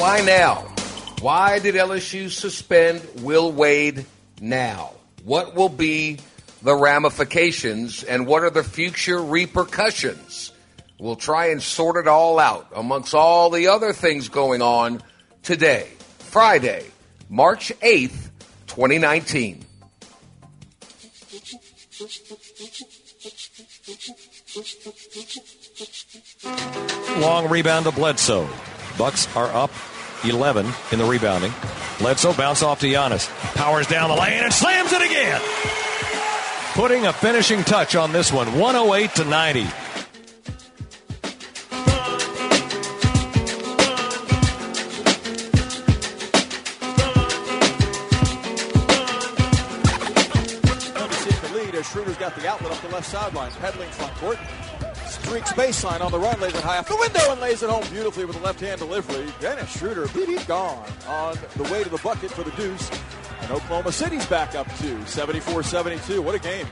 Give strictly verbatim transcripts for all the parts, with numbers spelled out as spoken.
Why now? Why did L S U suspend Will Wade now? What will be the ramifications and what are the future repercussions? We'll try and sort it all out amongst all the other things going on today, Friday, March eighth, twenty nineteen. Long rebound to Bledsoe. Bucks are up eleven in the rebounding. Bledsoe bounce off to Giannis. Powers down the lane and slams it again. Putting a finishing touch on this one, one oh eight to ninety. Schroeder's got the outlet up the left sideline, peddling front court. Streaks baseline on the run, lays it high off the window and lays it home beautifully with a left-hand delivery. Dennis Schroeder, beat gone on the way to the bucket for the deuce. And Oklahoma City's back up to seventy-four seventy-two. What a game.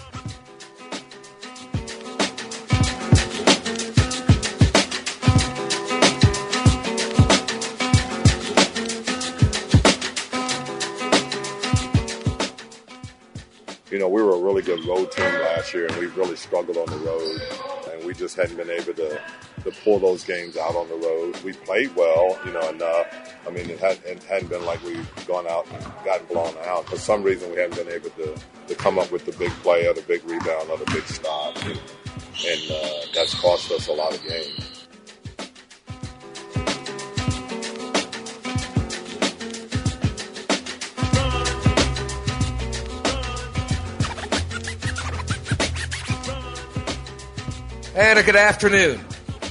You know, we were a really good road team last year, and we really struggled on the road, and we just hadn't been able to, to pull those games out on the road. We played well, you know, enough. I mean, it, had, it hadn't been like we've gone out and gotten blown out. For some reason, we haven't been able to, to come up with the big play or the big rebound or the big stop, and, and uh, that's cost us a lot of games. And a good afternoon.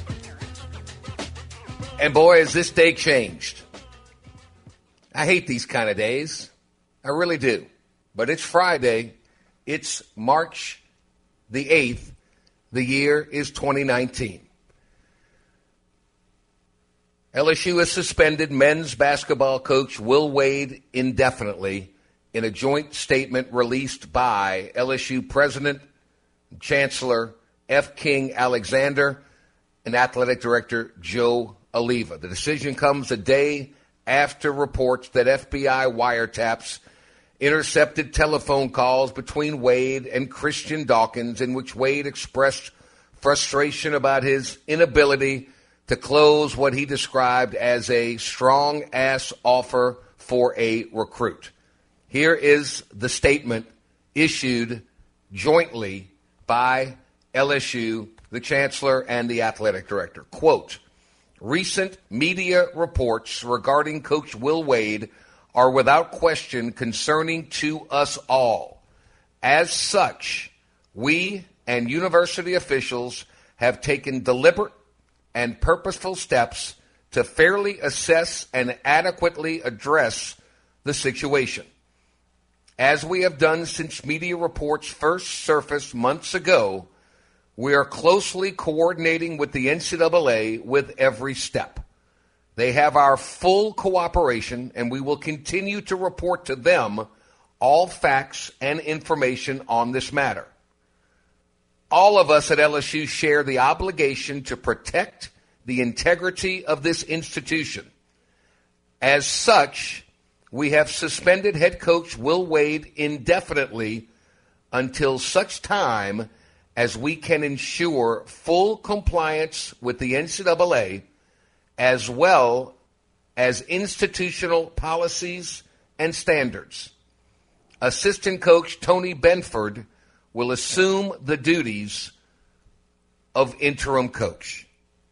And boy, has this day changed. I hate these kind of days. I really do. But it's Friday. It's March the eighth. The year is twenty nineteen. L S U has suspended men's basketball coach Will Wade indefinitely in a joint statement released by L S U President, Chancellor F. King Alexander, and Athletic Director Joe Oliva. The decision comes a day after reports that F B I wiretaps intercepted telephone calls between Wade and Christian Dawkins in which Wade expressed frustration about his inability to close what he described as a strong-ass offer for a recruit. Here is the statement issued jointly by L S U, the Chancellor, and the Athletic Director. Quote, recent media reports regarding Coach Will Wade are without question concerning to us all. As such, we and university officials have taken deliberate and purposeful steps to fairly assess and adequately address the situation. As we have done since media reports first surfaced months ago, we are closely coordinating with the N C double A with every step. They have our full cooperation, and we will continue to report to them all facts and information on this matter. All of us at L S U share the obligation to protect the integrity of this institution. As such, we have suspended head coach Will Wade indefinitely until such time as we can ensure full compliance with the N C double A as well as institutional policies and standards. Assistant coach Tony Benford will assume the duties of interim coach.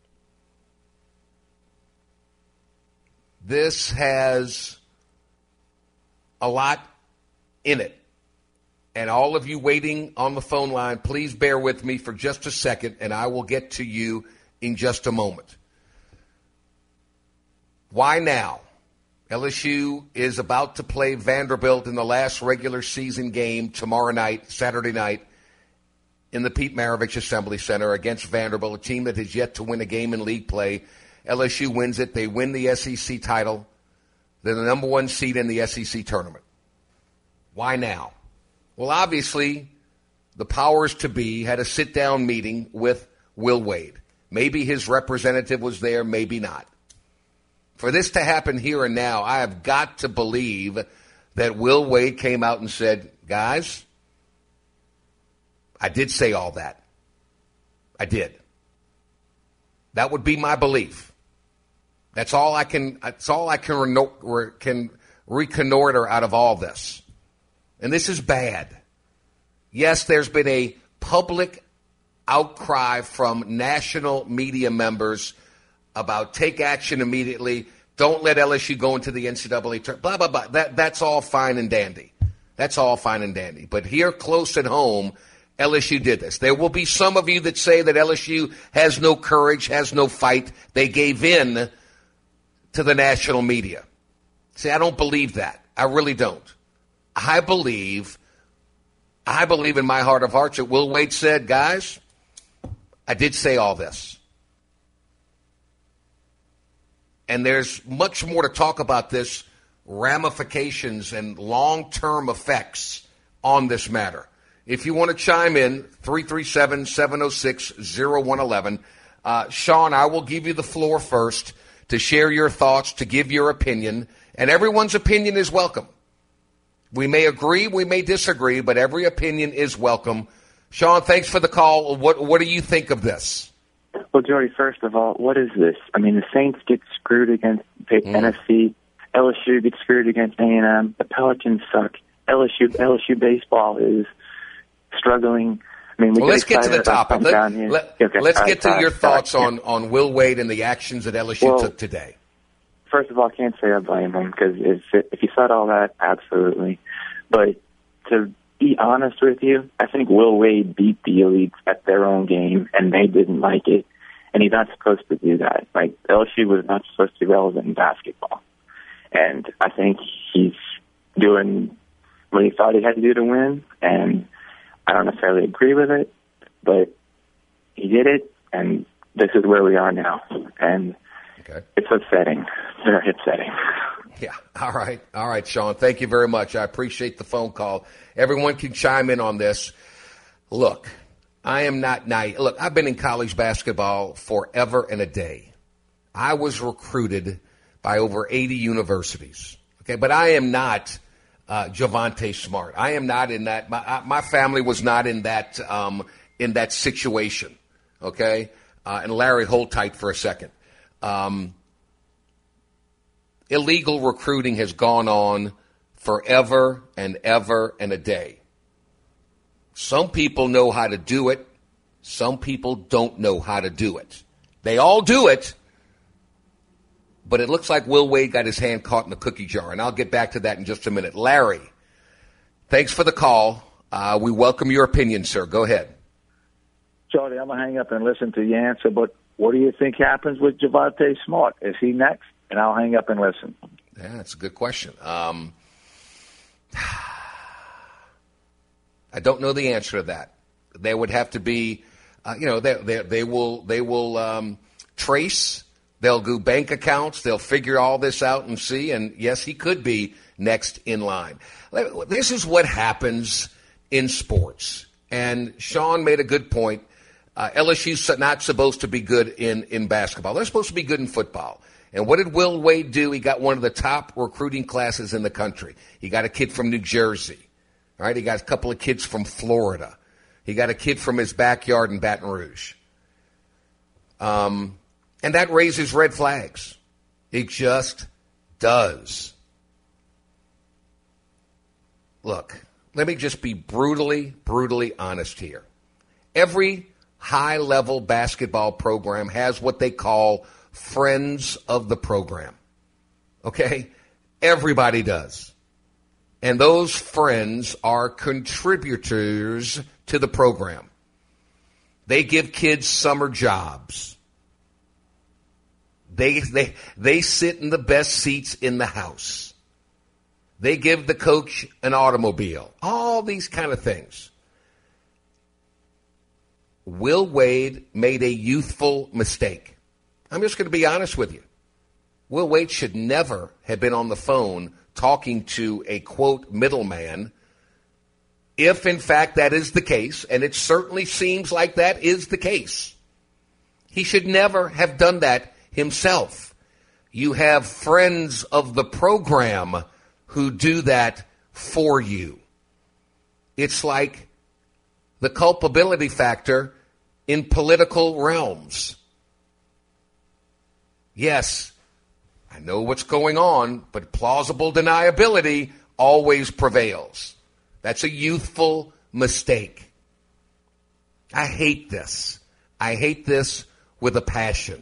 This has a lot in it. And all of you waiting on the phone line, please bear with me for just a second, and I will get to you in just a moment. Why now? L S U is about to play Vanderbilt in the last regular season game tomorrow night, Saturday night, in the Pete Maravich Assembly Center against Vanderbilt, a team that has yet to win a game in league play. L S U wins it. They win the S E C title. They're the number one seed in the S E C tournament. Why now? Well, obviously, the powers to be had a sit-down meeting with Will Wade. Maybe his representative was there, maybe not. For this to happen here and now, I have got to believe that Will Wade came out and said, guys, I did say all that. I did. That would be my belief. That's all I can. That's all I can reno- can reconnoiter out of all this. And this is bad. Yes, there's been a public outcry from national media members about take action immediately. Don't let L S U go into the N C double A tournament. Blah blah blah. That that's all fine and dandy. That's all fine and dandy. But here, close at home, L S U did this. There will be some of you that say that L S U has no courage, has no fight. They gave in to the national media. See, I don't believe that. I really don't. I believe, I believe in my heart of hearts that Will Wade said, guys, I did say all this. And there's much more to talk about this, ramifications and long-term effects on this matter. If you want to chime in, three three seven, seven oh six, oh one one one. Uh, Sean, I will give you the floor first to share your thoughts, to give your opinion. And everyone's opinion is welcome. We may agree, we may disagree, but every opinion is welcome. Sean, thanks for the call. What, what do you think of this? Well, Jody, first of all, what is this? I mean, the Saints get screwed against the mm. N F C. L S U gets screwed against A and M. The Pelicans suck. L S U L S U baseball is struggling. I mean, we well, let's get to the topic. Let, let, okay. Let's all get right, to your right, thoughts right. on, on Will Wade and the actions that L S U well, took today. First of all, I can't say I blame him because if, if you said all that, absolutely. But to be honest with you, I think Will Wade beat the elites at their own game, and they didn't like it. And he's not supposed to do that. Like, L S U was not supposed to be relevant in basketball. And I think he's doing what he thought he had to do to win, and I don't necessarily agree with it, but he did it, and this is where we are now. And okay. It's upsetting. It's very upsetting. Yeah. All right. All right, Sean. Thank you very much. I appreciate the phone call. Everyone can chime in on this. Look, I am not naive. Look, I've been in college basketball forever and a day. I was recruited by over eighty universities. Okay, but I am not uh, Javonte Smart. I am not in that. My, my family was not in that um, in that situation. Okay, uh, and Larry, hold tight for a second. Um, illegal recruiting has gone on forever and ever and a day. Some people know how to do it. Some people don't know how to do it. They all do it. But it looks like Will Wade got his hand caught in the cookie jar, and I'll get back to that in just a minute. Larry, thanks for the call. Uh, we welcome your opinion, sir. Go ahead. Jody, I'm going to hang up and listen to the answer, but what do you think happens with Javonte Smart? Is he next? And I'll hang up and listen. Yeah, that's a good question. Um, I don't know the answer to that. There would have to be, uh, you know, they, they, they will, they will um, trace. They'll do bank accounts. They'll figure all this out and see. And, yes, he could be next in line. This is what happens in sports. And Sean made a good point. Uh, L S U's not supposed to be good in, in basketball. They're supposed to be good in football. And what did Will Wade do? He got one of the top recruiting classes in the country. He got a kid from New Jersey. All right, he got a couple of kids from Florida. He got a kid from his backyard in Baton Rouge. Um... And that raises red flags. It just does. Look, let me just be brutally, brutally honest here. Every high-level basketball program has what they call friends of the program. Okay? Everybody does. And those friends are contributors to the program. They give kids summer jobs. They, they, they sit in the best seats in the house. They give the coach an automobile. All these kind of things. Will Wade made a youthful mistake. I'm just going to be honest with you. Will Wade should never have been on the phone talking to a, quote, middleman, if, in fact, that is the case, and it certainly seems like that is the case. He should never have done that himself. You have friends of the program who do that for you. It's like the culpability factor in political realms. Yes, I know what's going on, but plausible deniability always prevails. That's a youthful mistake. I hate this. I hate this with a passion.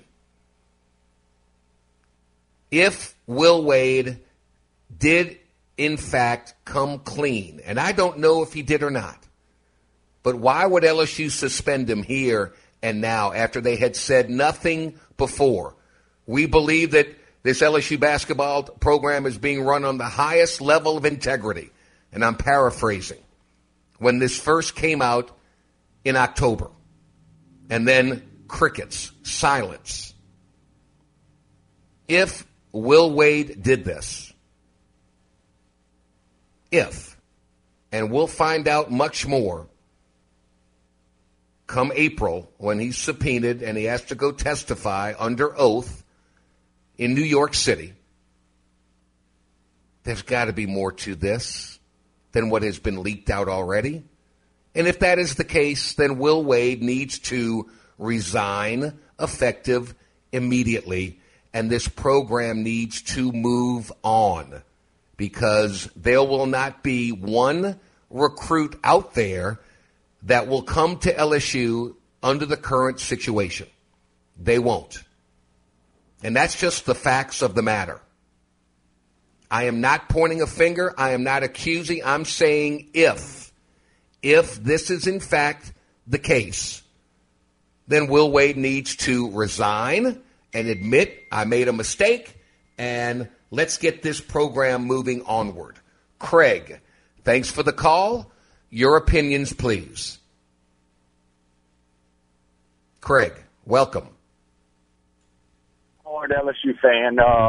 If Will Wade did, in fact, come clean, and I don't know if he did or not, but why would L S U suspend him here and now after they had said nothing before? We believe that this L S U basketball program is being run on the highest level of integrity. And I'm paraphrasing. When this first came out in October, and then crickets, silence. If Will Wade did this, if, and we'll find out much more come April when he's subpoenaed and he has to go testify under oath in New York City, there's got to be more to this than what has been leaked out already. And if that is the case, then Will Wade needs to resign effective immediately, and this program needs to move on because there will not be one recruit out there that will come to L S U under the current situation. They won't. And that's just the facts of the matter. I am not pointing a finger. I am not accusing. I'm saying if, if this is in fact the case, then Will Wade needs to resign and admit I made a mistake, and let's get this program moving onward. Craig, thanks for the call. Your opinions, please. Craig, welcome. Hard L S U fan. Uh,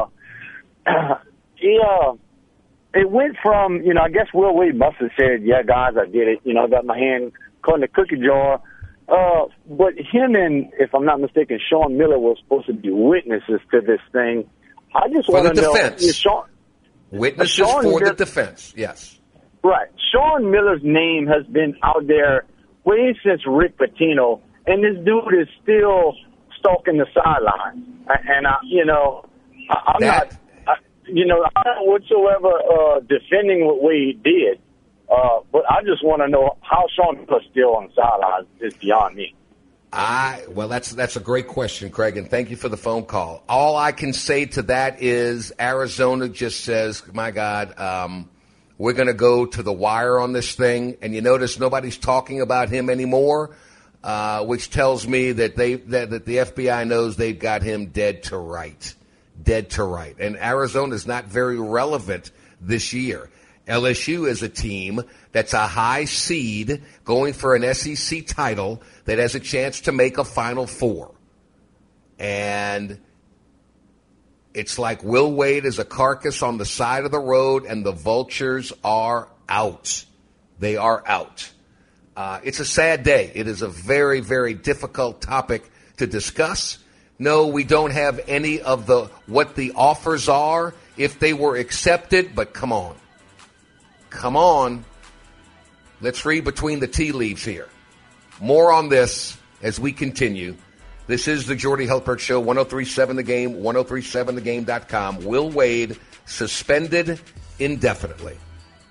yeah, it went from, you know, I guess Will Wade must have said, yeah, guys, I did it. You know, I got my hand caught in the cookie jar. Uh, but him and, if I'm not mistaken, Sean Miller was supposed to be witnesses to this thing. I just want to know. Defense. Sean, witnesses Sean for Miller, the defense, yes. Right. Sean Miller's name has been out there way since Rick Pitino, and this dude is still stalking the sidelines. And, I, you know, I, I'm that, not, I, you know, I'm not whatsoever uh, defending what Wade did. Uh, but I just want to know how Sean Miller's still on the sidelines is beyond me. I well, that's that's a great question, Craig, and thank you for the phone call. All I can say to that is Arizona just says, my God, um, we're going to go to the wire on this thing. And you notice nobody's talking about him anymore, uh, which tells me that they that, that the F B I knows they've got him dead to right, dead to right. And Arizona is not very relevant this year. L S U is a team that's a high seed going for an S E C title that has a chance to make a Final Four. And it's like Will Wade is a carcass on the side of the road, and the vultures are out. They are out. Uh, it's a sad day. It is a very, very difficult topic to discuss. No, we don't have any of the what the offers are if they were accepted, but come on. Come on. Let's read between the tea leaves here. More on this as we continue. This is the Jordy Hultberg Show, one oh three point seven The Game, ten thirty-seven the game dot com. Will Wade suspended indefinitely.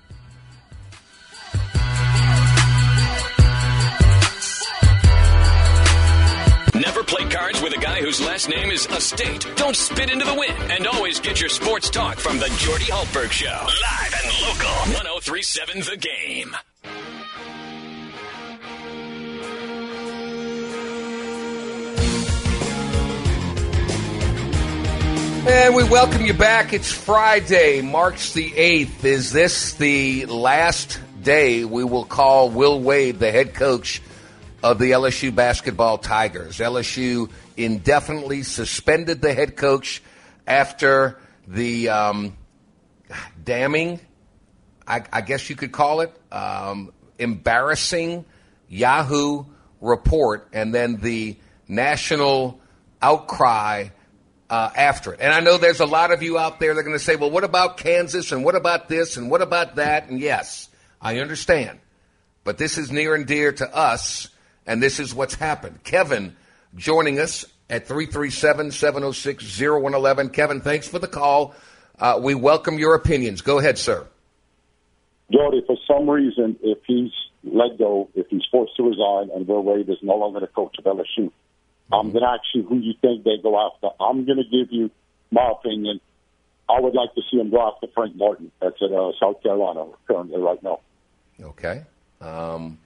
Never play cards with a guy whose last name is Estate. Don't spit into the wind. And always get your sports talk from the Jordy Hultberg Show. Live and local. ten thirty-seven The Game. And we welcome you back. It's Friday, March the eighth. Is this the last day we will call Will Wade the head coach of the L S U basketball Tigers? L S U indefinitely suspended the head coach after the um, damning, I, I guess you could call it, um, embarrassing Yahoo report, and then the national outcry uh, after it. And I know there's a lot of you out there that are going to say, well, what about Kansas and what about this and what about that? And yes, I understand. But this is near and dear to us, and this is what's happened. Kevin joining us at three three seven, seven oh six, oh one one one. Kevin, thanks for the call. Uh, we welcome your opinions. Go ahead, sir. Jordy, for some reason, if he's let go, if he's forced to resign, and Will Wade is no longer the coach of L S U, mm-hmm. I'm going to ask you who you think they go after. I'm going to give you my opinion. I would like to see him go after Frank Martin. That's at uh, South Carolina currently right now. Okay. Um,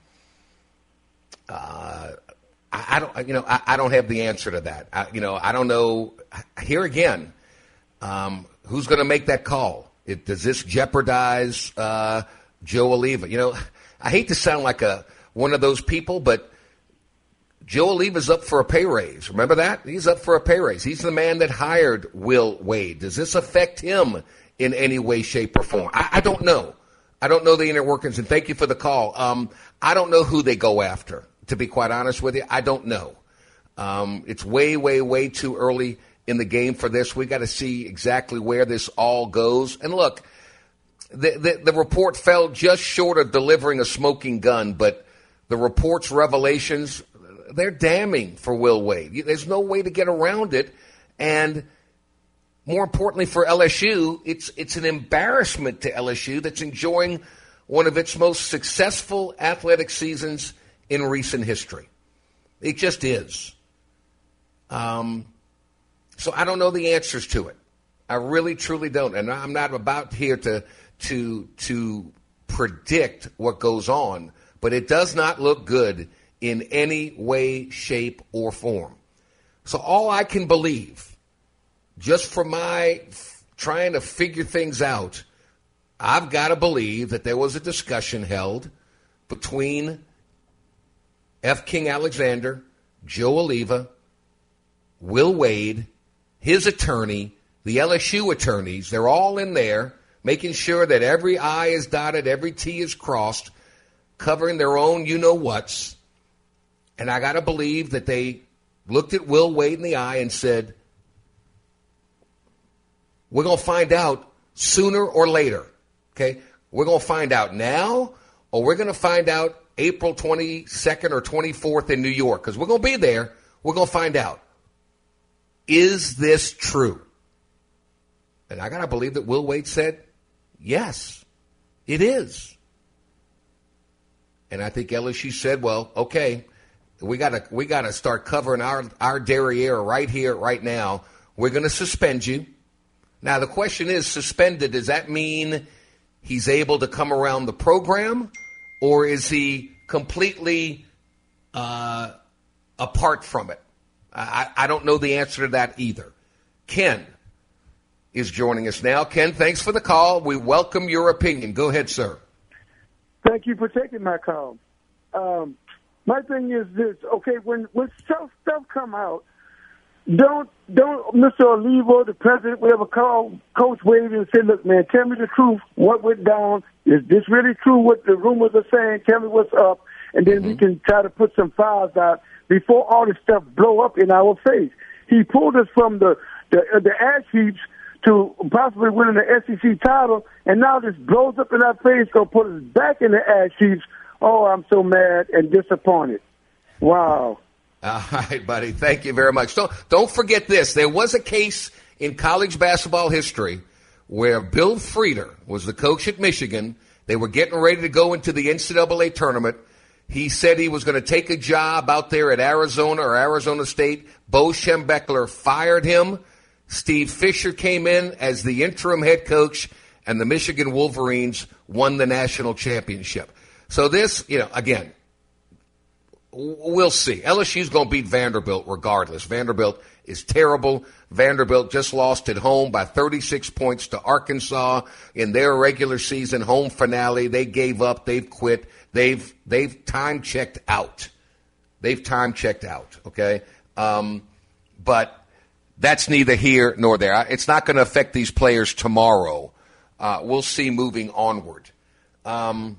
uh, I, I don't, you know, I, I don't have the answer to that. I, you know, I don't know. Here again, um, who's going to make that call? It, does this jeopardize uh, Joe Alleva? You know, I hate to sound like a one of those people, but Joe Alleva's up for a pay raise. Remember that? He's up for a pay raise. He's the man that hired Will Wade. Does this affect him in any way, shape, or form? I, I don't know. I don't know the inner workings, and thank you for the call. Um, I don't know who they go after, to be quite honest with you. I don't know. Um, it's way, way, way too early in the game for this. We got to see exactly where this all goes. And look, the, the the report fell just short of delivering a smoking gun, but the report's revelations, they're damning for Will Wade. There's no way to get around it. And more importantly for L S U, it's it's an embarrassment to L S U that's enjoying one of its most successful athletic seasons in recent history. It just is. Um. So I don't know the answers to it. I really, truly don't. And I'm not about here to to to predict what goes on, but it does not look good in any way, shape, or form. So all I can believe, just for my f- trying to figure things out, I've got to believe that there was a discussion held between F. King Alexander, Joe Alleva, Will Wade, his attorney, the L S U attorneys. They're all in there making sure that every I is dotted, every T is crossed, covering their own you-know-whats. And I got to believe that they looked at Will Wade in the eye and said, we're going to find out sooner or later, okay? We're going to find out now, or we're going to find out April twenty-second or twenty-fourth in New York, because we're going to be there. We're going to find out. Is this true? And I got to believe that Will Wade said, yes, it is. And I think L S U said, well, okay, we got to we got to start covering our, our derriere right here, right now. We're going to suspend you. Now, the question is, suspended, does that mean he's able to come around the program, or is he completely uh, apart from it? I, I don't know the answer to that either. Ken is joining us now. Ken, thanks for the call. We welcome your opinion. Go ahead, sir. Thank you for taking my call. Um, my thing is this, okay, when, when stuff, stuff come out, don't don't Mister Alleva, the president, will ever call Coach Wade and say, look, man, tell me the truth. What went down? Is this really true what the rumors are saying? Tell me what's up. And then mm-hmm. we can try to put some files out before all this stuff blow up in our face. He pulled us from the the, uh, the ash heaps to possibly winning the S E C title, and now this blows up in our face, going to put us back in the ash heaps. Oh, I'm so mad and disappointed. Wow. All right, buddy. Thank you very much. Don't, don't forget this. There was a case in college basketball history where Bill Frieder was the coach at Michigan. They were getting ready to go into the N C double A tournament. He said he was going to take a job out there at Arizona or Arizona State. Bo Schembechler fired him. Steve Fisher came in as the interim head coach, and the Michigan Wolverines won the national championship. So this, you know, again, we'll see. L S U's going to beat Vanderbilt regardless. Vanderbilt is terrible. Vanderbilt just lost at home by thirty-six points to Arkansas in their regular season home finale. They gave up. They've quit. They've they've time checked out. They've time checked out, okay? Um, but that's neither here nor there. It's not going to affect these players tomorrow. Uh, we'll see moving onward. Um,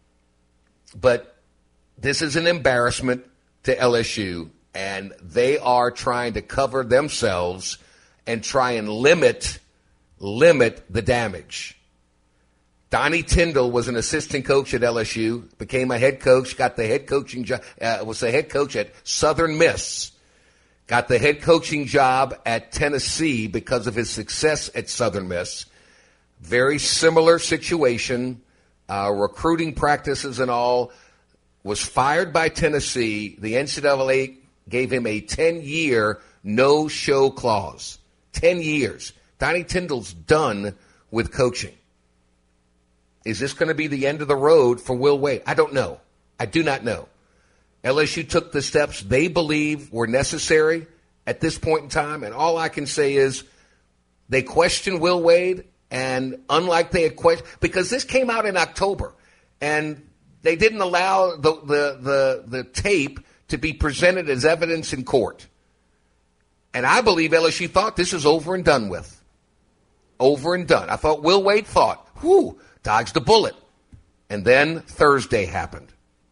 but this is an embarrassment to L S U, and they are trying to cover themselves and try and limit limit the damage. Donnie Tyndall was an assistant coach at L S U, became a head coach, got the head coaching job, uh, was the head coach at Southern Miss, got the head coaching job at Tennessee because of his success at Southern Miss. Very similar situation, uh, recruiting practices and all. Was fired by Tennessee. The N C double A gave him a ten-year no-show clause. Ten years. Donnie Tyndall's done with coaching. Is this going to be the end of the road for Will Wade? I don't know. I do not know. L S U took the steps they believe were necessary at this point in time, and all I can say is they questioned Will Wade, and unlike they had questioned, because this came out in October, and they didn't allow the, the, the, the tape to be presented as evidence in court. And I believe L S U thought this is over and done with. Over and done. I thought Will Wade thought, whew, dodged a bullet. And then Thursday happened.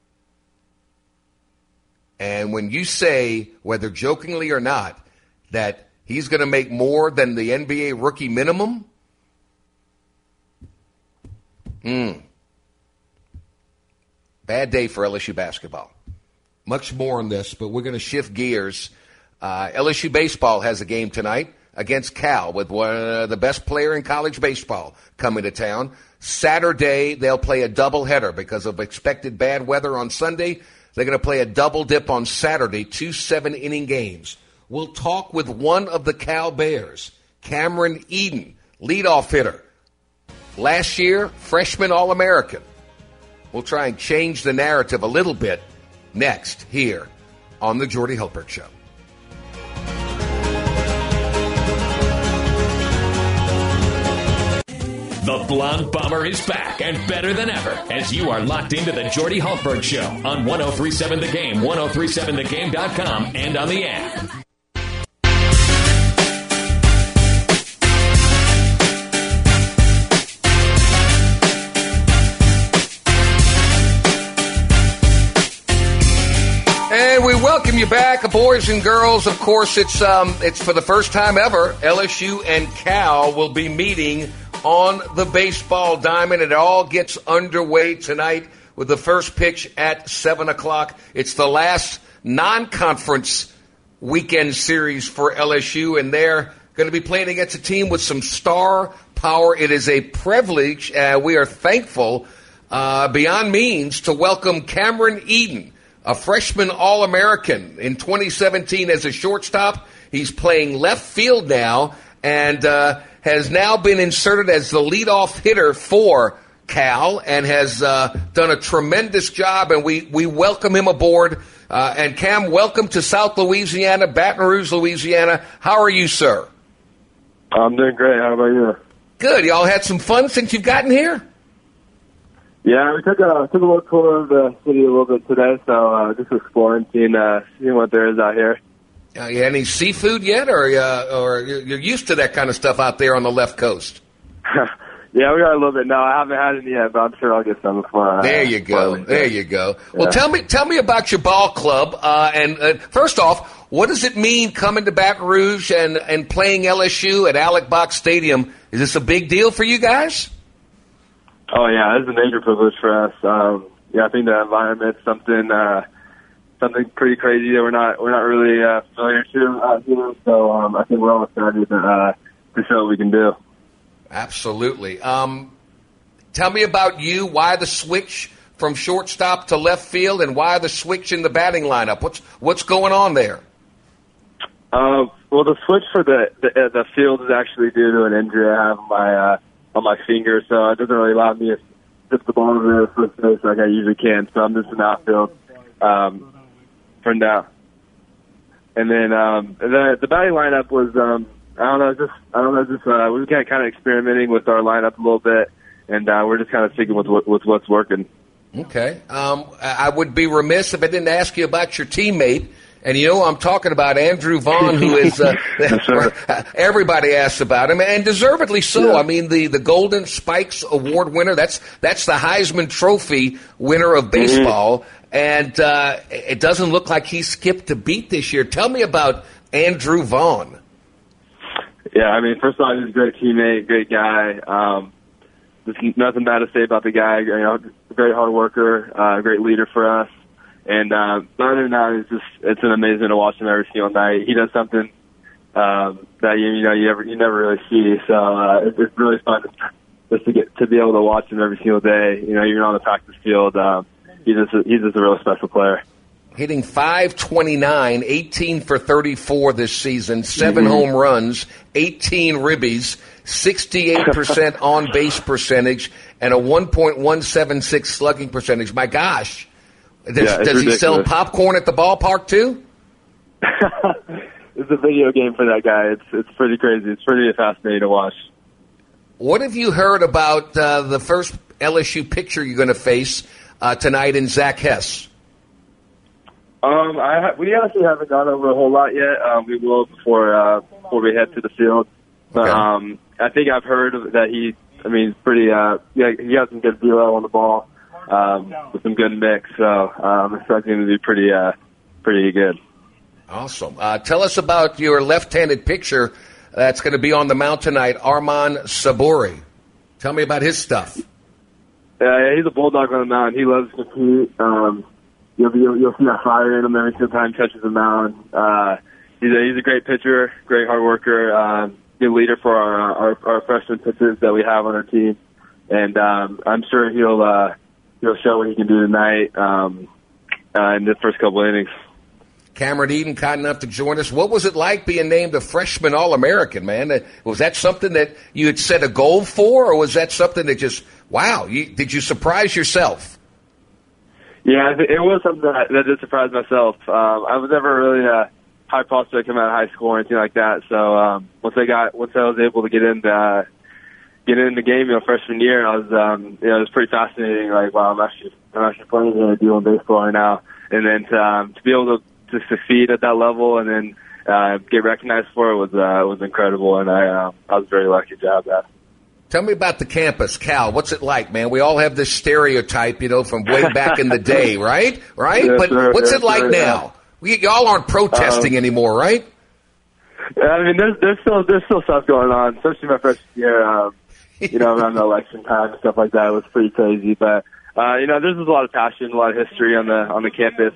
And when you say, whether jokingly or not, that he's going to make more than the N B A rookie minimum, hmm. Bad day for L S U basketball. Much more on this, but we're going to shift gears. Uh, L S U baseball has a game tonight against Cal with one of the best player in college baseball coming to town. Saturday, they'll play a doubleheader because of expected bad weather on Sunday. They're going to play a double dip on Saturday, two seven-inning games. We'll talk with one of the Cal Bears, Cameron Eden, leadoff hitter. Last year, freshman All-American. We'll try and change the narrative a little bit next here on the Jordy Hultberg Show. The Blonde Bomber is back and better than ever as you are locked into the Jordy Hultberg Show on ten thirty-seven The Game, ten thirty-seven the game dot com, and on the app. And we welcome you back, boys and girls. Of course, it's um, it's for the first time ever, L S U and Cal will be meeting on the baseball diamond. It all gets underway tonight with the first pitch at seven o'clock. It's the last non-conference weekend series for L S U, and they're going to be playing against a team with some star power. It is a privilege. Uh, we are thankful uh, beyond means to welcome Cameron Eden, a freshman All-American in twenty seventeen as a shortstop. He's playing left field now and uh, has now been inserted as the leadoff hitter for Cal and has uh, done a tremendous job, and we, we welcome him aboard. Uh, and Cam, welcome to South Louisiana, Baton Rouge, Louisiana. How are you, sir? I'm doing great. How about you? Good. Y'all had some fun since you've gotten here? Yeah, we took a took a little tour of the city a little bit today, so uh, just exploring, seeing uh, seeing what there is out here. Uh, you had any seafood yet, or uh, or you're used to that kind of stuff out there on the left coast? Yeah, we got a little bit. No, I haven't had any yet, but I'm sure I'll get some before. There you go. There you go. Well, yeah. tell me tell me about your ball club. Uh, and uh, first off, what does it mean coming to Baton Rouge and, and playing L S U at Alec Box Stadium? Is this a big deal for you guys? Oh yeah, it's a major privilege for us. Um, yeah, I think the environment's something uh, something pretty crazy that we're not we're not really uh, familiar to out here. So um, I think we're all excited to, uh, to show what we can do. Absolutely. Um, tell me about you. Why the switch from shortstop to left field, and why the switch in the batting lineup? What's what's going on there? Uh, well, the switch for the the, uh, the field is actually due to an injury I have on my uh, on my finger, so it doesn't really allow me to dip the ball over the first base like I usually can. So I'm just in outfield um, for now. And then um, the the batting lineup was. Um, I don't know, just I don't know, just uh, we were kind of experimenting with our lineup a little bit, and uh, we're just kind of sticking with with what's working. Okay, um, I would be remiss if I didn't ask you about your teammate, and you know I'm talking about Andrew Vaughn, who is uh, everybody asks about him, and deservedly so. Yeah. I mean, the, the Golden Spikes Award winner, that's that's the Heisman Trophy winner of baseball, mm-hmm. and uh, it doesn't look like he skipped a beat this year. Tell me about Andrew Vaughn. Yeah, I mean, first of all, he's a great teammate, great guy. Um, there's nothing bad to say about the guy. You know, a great hard worker, uh, a great leader for us. And uh, other than that, it's just it's an amazing to watch him every single night. He does something um, that you you know you never you never really see. So uh, it's, it's really fun just to get to be able to watch him every single day. You know, you're on the practice field. Um, he's just a, he's just a really special player. Hitting five twenty-nine, eighteen for thirty-four this season, seven Mm-hmm. home runs, eighteen ribbies, sixty-eight percent on-base percentage, and a one point one seven six slugging percentage. My gosh. Does, Yeah, it's does he sell ridiculous. popcorn at the ballpark, too? It's a video game for that guy. It's it's pretty crazy. It's pretty fascinating to watch. What have you heard about uh, the first L S U pitcher you're going to face uh, tonight in Zach Hess? Um, I ha- we actually haven't gone over a whole lot yet. Um, we will before uh, before we head to the field. But Okay. um, I think I've heard of that he. I mean, pretty. Uh, yeah, he has some good velo on the ball um, with some good mix. So um, I'm expecting him to be pretty uh, pretty good. Awesome. Uh, tell us about your left-handed pitcher that's going to be on the mound tonight, Arman Saburi. Tell me about his stuff. Yeah, he's a bulldog on the mound. He loves to compete. Um, you'll, you'll, you'll see that fire in him every single time he touches the mound. Uh, he's a he's a great pitcher, great hard worker, uh, good leader for our, our our freshman pitchers that we have on our team, and um, I'm sure he'll uh, he'll show what he can do tonight um, uh, in the first couple innings. Cameron Eden, kind enough to join us. What was it like being named a freshman All-American, man? Uh, Was that something that you had set a goal for, or was that something that just, wow, you, did you surprise yourself? Yeah, I think it was something that, that did surprise myself. Um, I was never really a high prospect coming out of high school or anything like that. So um, once I got, once I was able to get into uh, get in the game, you know, freshman year, I was, um, you know, it was pretty fascinating. Like, wow, I'm actually, I'm actually playing and doing baseball right now, and then to, um, to be able to, to succeed at that level and then uh, get recognized for it was uh, was incredible, and I uh, I was very lucky to have that. Tell me about the campus, Cal. What's it like, man? We all have this stereotype, you know, from way back in the day, right? Right? Yes, but sir. what's Yes, it like sir, now? yeah. We, y'all aren't protesting Um, anymore, right? I mean, there's there's still there's still stuff going on, especially my freshman year. Um, you know, around the election time and stuff like that, it was pretty crazy. But uh, you know, there's just a lot of passion, a lot of history on the on the campus.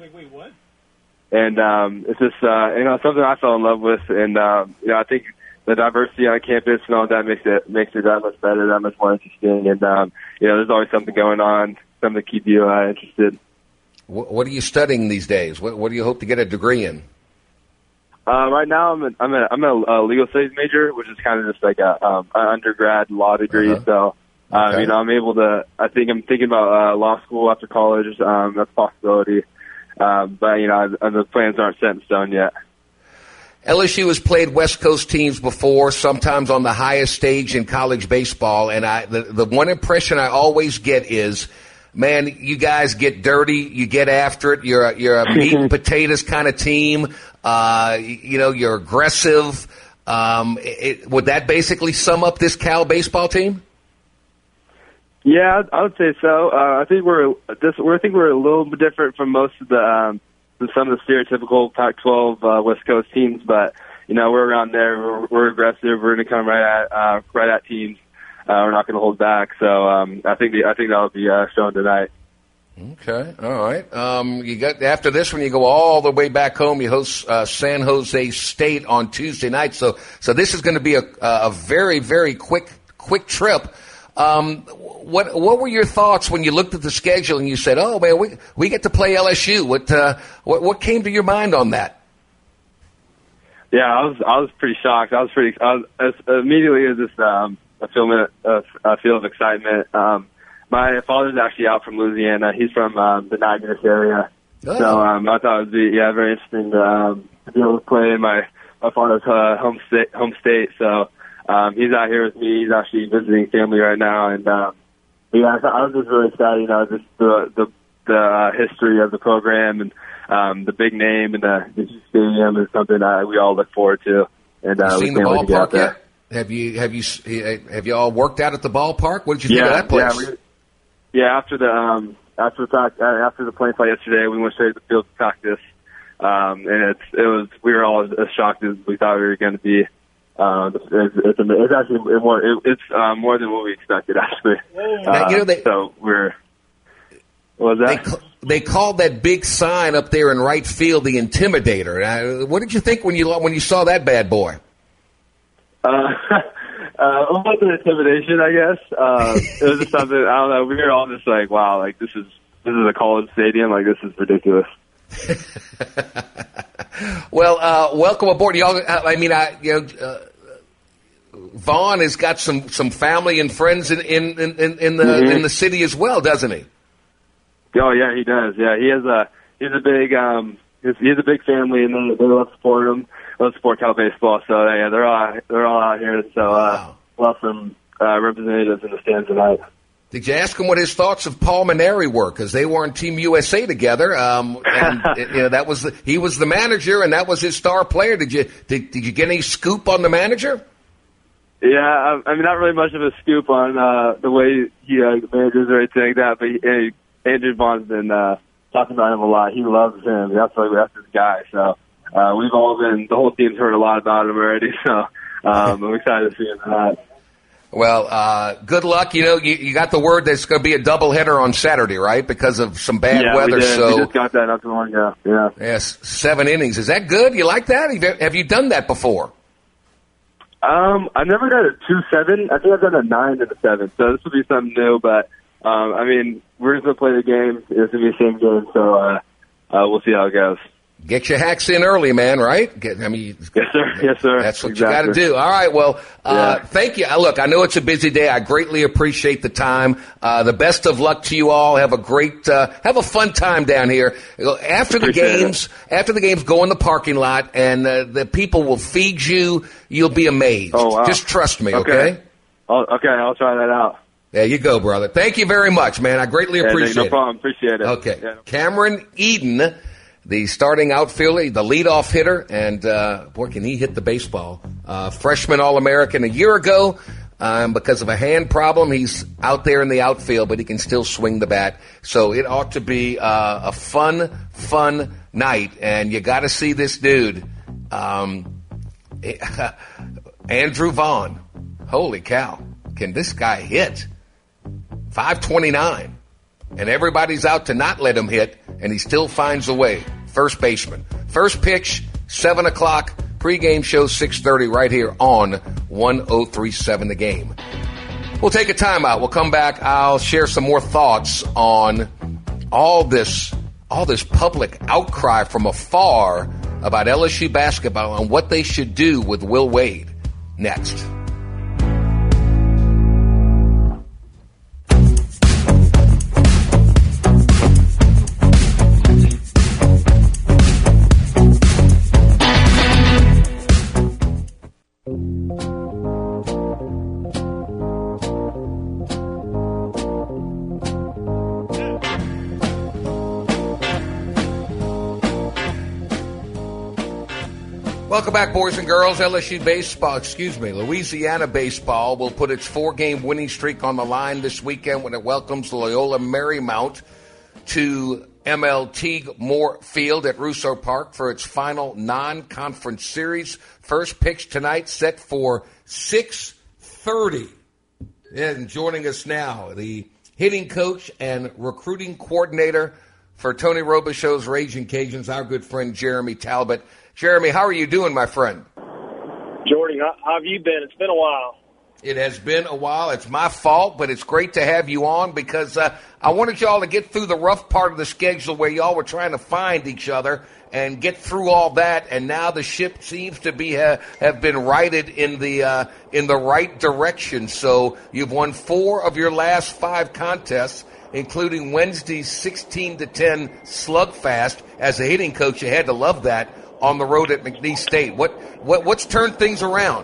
And um, it's just, uh, you know, something I fell in love with. And, um, you know, I think the diversity on campus and all that makes it makes it that much better, that much more interesting. And, um, you know, there's always something going on, something to keep you uh, interested. What, what are you studying these days? What, what do you hope to get a degree in? Uh, right now, I'm a, I'm a, I'm a, a legal studies major, which is kind of just like a um, an undergrad law degree. Uh-huh. So, uh, Okay. you know, I'm able to. I think I'm thinking about uh, law school after college. Um, that's a possibility. Um, but you know, the plans aren't set in stone yet. L S U has played West Coast teams before, sometimes on the highest stage in college baseball, and I the, the one impression I always get is, man, you guys get dirty, you get after it, you're a, you're a meat and potatoes kind of team, uh, you, you know, you're aggressive. Um, it, would that basically sum up this Cal baseball team? Yeah, I would say so. Uh, I think we're this. We're, I think we're a little bit different from most of the um, from some of the stereotypical Pac twelve uh, West Coast teams, but you know we're around there. We're, we're aggressive. We're going to come right at uh, right at teams. Uh, we're not going to hold back. So um, I think the, I think that'll be uh, shown tonight. Okay, all right. Um, you got after this one, you go all the way back home. You host uh, San Jose State on Tuesday night. So, so this is going to be a, a very, very quick, quick trip. Um, what what were your thoughts when you looked at the schedule and you said, "Oh man, we we get to play L S U"? What uh, what what came to your mind on that? Yeah, I was I was pretty shocked. I was pretty I was, as, immediately it was just um, a feeling a, a feel of excitement. Um, my father's actually out from Louisiana. He's from um, the Niagara area, Oh. so um, I thought it would be yeah very interesting to, um, to be able to play in my my father's uh, home state. Home state. So um, he's out here with me. He's actually visiting family right now, and um, yeah, I, I was just really excited. You know, just the the the uh, history of the program and um, the big name and the, the stadium is something that we all look forward to. And uh, you we seen the can't wait to get out ballpark there. yet? Have you have you have you all worked out at the ballpark? What did you Yeah, think of that place? yeah, we, yeah. After the um, after the talk, uh, after the plane flight yesterday, we went straight to the field to practice, um, and it's it was we were all as shocked as we thought we were going to be. uh, it's, it's, it's actually more, it, it's uh, more than what we expected, actually. Uh, Now, you know, they, so we're, what was that? They, they called that big sign up there in right field the Intimidator. Uh, what did you think when you when you saw that bad boy? Uh, uh, it wasn't intimidation, I guess. Uh, it was just something, I don't know, we were all just like, wow, like this is, this is a college stadium, like this is ridiculous. Well, uh, welcome aboard. Y'all, I mean, I, you know, uh, Vaughn has got some, some family and friends in, in, in, in the mm-hmm. in the city as well, doesn't he? Oh yeah, he does. Yeah, he has a he's a big um he's, he has a big family, and they, they love to support him. They love to support Cal baseball. So yeah, they're all they're all out here. So uh, Wow. we'll have some uh, representatives in the stands tonight. Did you ask him what his thoughts of Paul Maneri were? Because they were on Team U S A together, um, and you know that was the, he was the manager, and that was his star player. Did you did, did you get any scoop on the manager? Yeah, I, I mean, not really much of a scoop on uh, the way he uh, manages or anything like that, but he, he, Andrew Vaughn's been uh, talking about him a lot. He loves him. That's like that's his guy. So uh, we've all been, the whole team's heard a lot about him already. So um, I'm excited to see him tonight. Well, uh, good luck. You know, you, you got the word that it's going to be a doubleheader on Saturday, right? Because of some bad yeah, weather. We did. So we just got that not too long ago. Yeah. Yes, seven innings. Is that good? You like that? Have you, have you done that before? Um, I've never done a two seven. I think I've done a nine and a seven. So this will be something new. But um, I mean, we're just gonna play the game. It's gonna be the same game. So uh, uh, we'll see how it goes. Get your hacks in early, man, right? Get, I mean, yes, sir. Yes, sir. That's what exactly. you got to do. All right. Well, uh, yeah. thank you. Uh, Look, I know it's a busy day. I greatly appreciate the time. Uh, the best of luck to you all. Have a great, uh, have a fun time down here. After the Appreciate games, it. after the games, go in the parking lot, and uh, the people will feed you. You'll be amazed. Oh, wow. Just trust me, okay? okay? I'll, okay, I'll try that out. There you go, brother. Thank you very much, man. I greatly Yeah, appreciate no it. problem. Appreciate it. Okay. Yeah. Cameron Eden, the starting outfielder, the leadoff hitter, and uh, boy, can he hit the baseball. Uh, freshman All-American a year ago. Um, because of a hand problem, he's out there in the outfield, but he can still swing the bat. So it ought to be uh, a fun, fun night. And you got to see this dude, um, Andrew Vaughn. Holy cow. Can this guy hit? five twenty-nine. And everybody's out to not let him hit, and he still finds a way. First baseman. First pitch, seven o'clock. Pre-game show, six thirty, right here on one oh three point seven The Game. We'll take a timeout. We'll come back. I'll share some more thoughts on all this, all this public outcry from afar about L S U basketball and what they should do with Will Wade. Next. Welcome back, boys and girls. L S U baseball, excuse me, Louisiana baseball will put its four-game winning streak on the line this weekend when it welcomes Loyola Marymount to M L T Moore Field at Russo Park for its final non-conference series. First pitch tonight set for six thirty. And joining us now, the hitting coach and recruiting coordinator for Tony Robichaux's Raging Cajuns, our good friend Jeremy Talbot. Jeremy, how are you doing, my friend? Jordy, how, how have you been? It's been a while. It has been a while. It's my fault, but it's great to have you on because uh, I wanted y'all to get through the rough part of the schedule where y'all were trying to find each other and get through all that. And now the ship seems to be uh, have been righted in the uh, in the right direction. So you've won four of your last five contests, including Wednesday's sixteen to ten slugfest. As a hitting coach, you had to love that on the road at McNeese State. What what what's turned things around?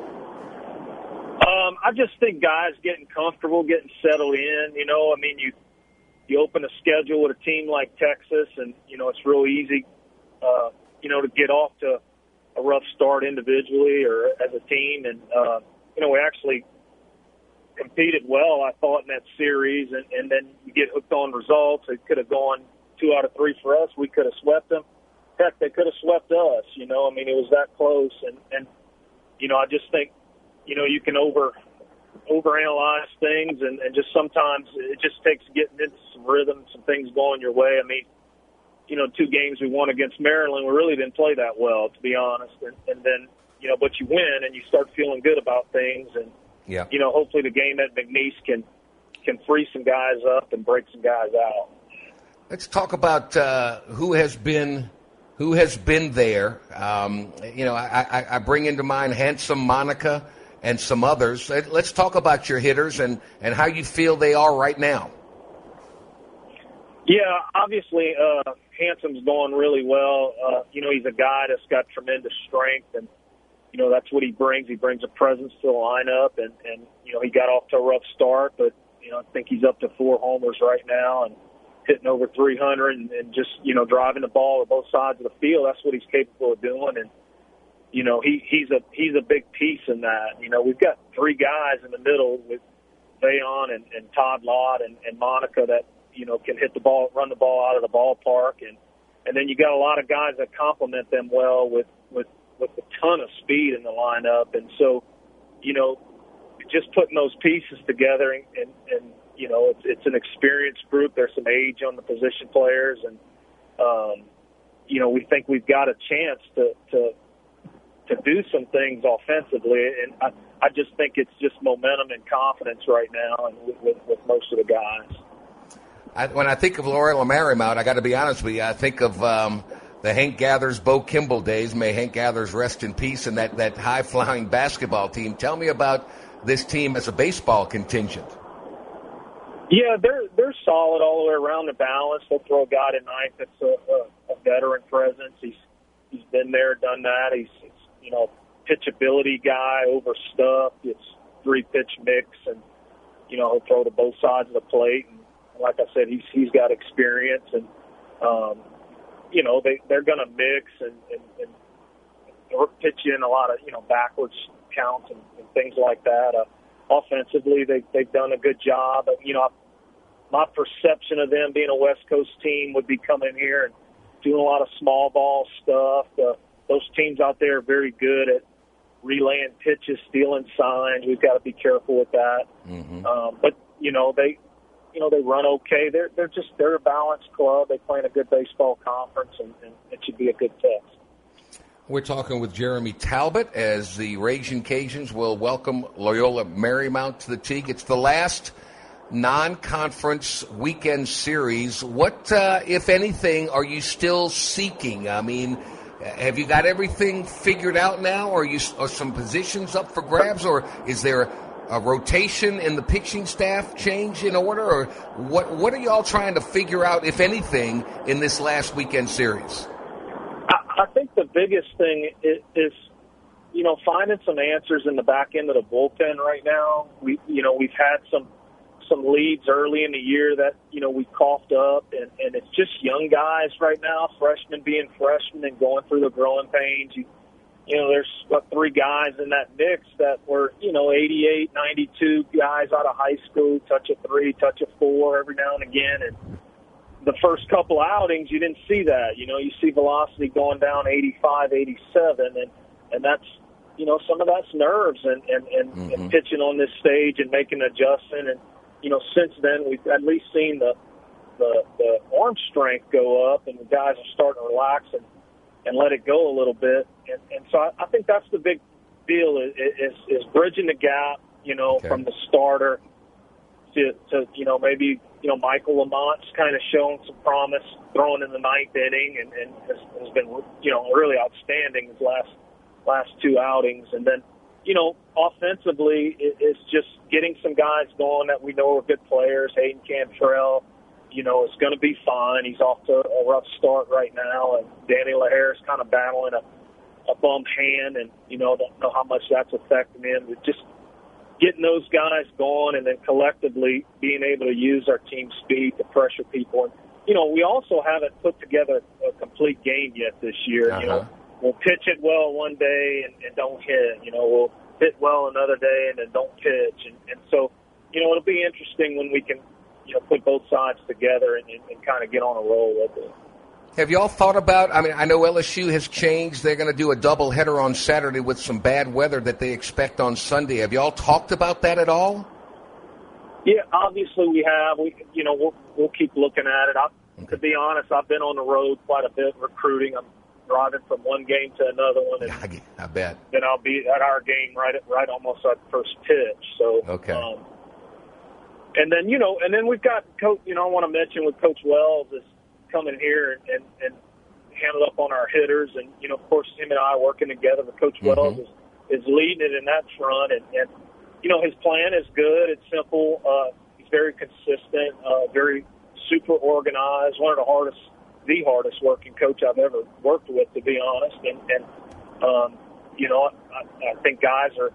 Um, I just think guys getting comfortable, getting settled in. You know, I mean, you you open a schedule with a team like Texas, and you know it's real easy, uh, you know, to get off to a rough start individually or as a team. And uh, you know, we actually competed well, I thought, in that series, and, and then you get hooked on results. It could have gone two out of three for us. We could have swept them. Heck, they could have swept us, you know. I mean, it was that close. And, and you know, I just think, you know, you can over overanalyze things, and, and just sometimes it just takes getting into some rhythm, some things going your way. I mean, you know, two games we won against Maryland, we really didn't play that well, to be honest. And, and then, you know, but you win and you start feeling good about things. And, yeah. you know, hopefully the game at McNeese can, can free some guys up and break some guys out. Let's talk about uh, who has been who has been there. Um, you know, I, I, I bring into mind Handsome Monica and some others. Let's talk about your hitters and, and how you feel they are right now. Yeah, obviously, uh, Handsome's going really well. Uh, you know, he's a guy that's got tremendous strength, and, you know, that's what he brings. He brings a presence to the lineup, and, and you know, he got off to a rough start, but, you know, I think he's up to four homers right now and hitting over three hundred and, and just, you know, driving the ball to both sides of the field. That's what he's capable of doing, and, you know, he, he's a he's a big piece in that. You know, we've got three guys in the middle with Vayon and, and Todd Lott and, and Monica that, you know, can hit the ball, run the ball out of the ballpark. And, and then you got a lot of guys that complement them well with, with, with a ton of speed in the lineup. And so, you know, just putting those pieces together and, and, and you know, it's, it's an experienced group. There's some age on the position players. And, um, you know, we think we've got a chance to, to, to do some things offensively. And I, I just think it's just momentum and confidence right now and with, with, with most of the guys. I, when I think of Loyola Marymount, I got to be honest with you, I think of um, the Hank Gathers, Bo Kimball days. May Hank Gathers rest in peace, and that, that high-flying basketball team. Tell me about this team as a baseball contingent. Yeah, they're they're solid all the way around. The balance. They'll throw a guy tonight that's a, a, a veteran presence. He's he's been there, done that. He's, he's you know pitchability guy, overstuffed. It's three pitch mix, and you know he'll throw to both sides of the plate. And like I said, he's he's got experience, and um, you know they they're going to mix and, and, and pitch in a lot of you know backwards counts and, and things like that. Uh, offensively, they they've done a good job. You know, my perception of them being a West Coast team would be coming here and doing a lot of small ball stuff. Uh, those teams out there are very good at relaying pitches, stealing signs. We've got to be careful with that. Mm-hmm. Um, but you know they. You know, they run okay. They're they're just they're a balanced club. They play in a good baseball conference, and, and it should be a good test. We're talking with Jeremy Talbot as the Raging Cajuns will welcome Loyola Marymount to the Teague. It's the last non-conference weekend series. What, uh, if anything, are you still seeking? I mean, have you got everything figured out now? Or are you are some positions up for grabs, or is there a rotation in the pitching staff change in order, or what what are y'all trying to figure out, if anything, in this last weekend series? I, I think the biggest thing is, is, you know, finding some answers in the back end of the bullpen right now. We, you know, we've had some some leads early in the year that, you know, we coughed up, and, and it's just young guys right now, freshmen being freshmen and going through the growing pains. You, You know, there's what, three guys in that mix that were, you know, eighty-eight, ninety-two guys out of high school, touch a three, touch a four every now and again. And the first couple outings, you didn't see that. You know, you see velocity going down eighty-five, eighty-seven, and, and that's, you know, some of that's nerves and, and, and, mm-hmm. and pitching on this stage and making an adjustment. And, you know, since then we've at least seen the, the, the arm strength go up, and the guys are starting to relax and, and let it go a little bit. And, and so I, I think that's the big deal is, is, is bridging the gap, you know, okay. from the starter to, to, you know, maybe, you know, Michael Lamont's kind of shown some promise throwing in the ninth inning and, and has, has been, you know, really outstanding his last, last two outings. And then, you know, offensively, it, it's just getting some guys going that we know are good players. Hayden Cantrell, you know, it's going to be fine. He's off to a rough start right now, and Danny LaHare is kind of battling a, a bum hand, and, you know, don't know how much that's affecting him. But just getting those guys going and then collectively being able to use our team speed to pressure people. And, you know, we also haven't put together a complete game yet this year. Uh-huh. You know, we'll pitch it well one day and, and don't hit. You know, we'll hit well another day and then don't pitch. And, and so, you know, it'll be interesting when we can, you know, put both sides together and, and, and kind of get on a roll with it. Have y'all thought about, I mean, I know L S U has changed. They're going to do a doubleheader on Saturday with some bad weather that they expect on Sunday. Have y'all talked about that at all? Yeah, obviously we have. We, you know, we'll, we'll keep looking at it. I, okay. To be honest, I've been on the road quite a bit recruiting. I'm driving from one game to another one. And I, I bet. Then I'll be at our game right at, right almost at first pitch. So, okay. Um, and then, you know, and then we've got Coach, you know, I want to mention with Coach Wells is coming here and, and, and handle up on our hitters. And, you know, of course, him and I are working together, but Coach mm-hmm. Wells is, is leading it in that front. And, and, you know, his plan is good. It's simple. Uh, he's very consistent, uh, very super organized, one of the hardest, the hardest working coach I've ever worked with, to be honest. And, and um, you know, I, I think guys are,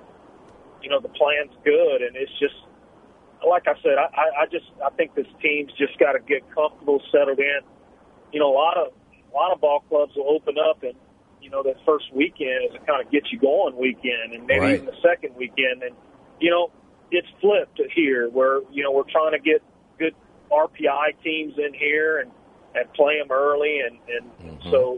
you know, the plan's good. And it's just, like I said, I, I just I think this team's just got to get comfortable, settled in. You know, a lot of a lot of ball clubs will open up, and you know that first weekend is a kind of get you going weekend, and maybe right. even the second weekend. And you know, it's flipped here, where you know we're trying to get good R P I teams in here and, and play them early, and, and mm-hmm. so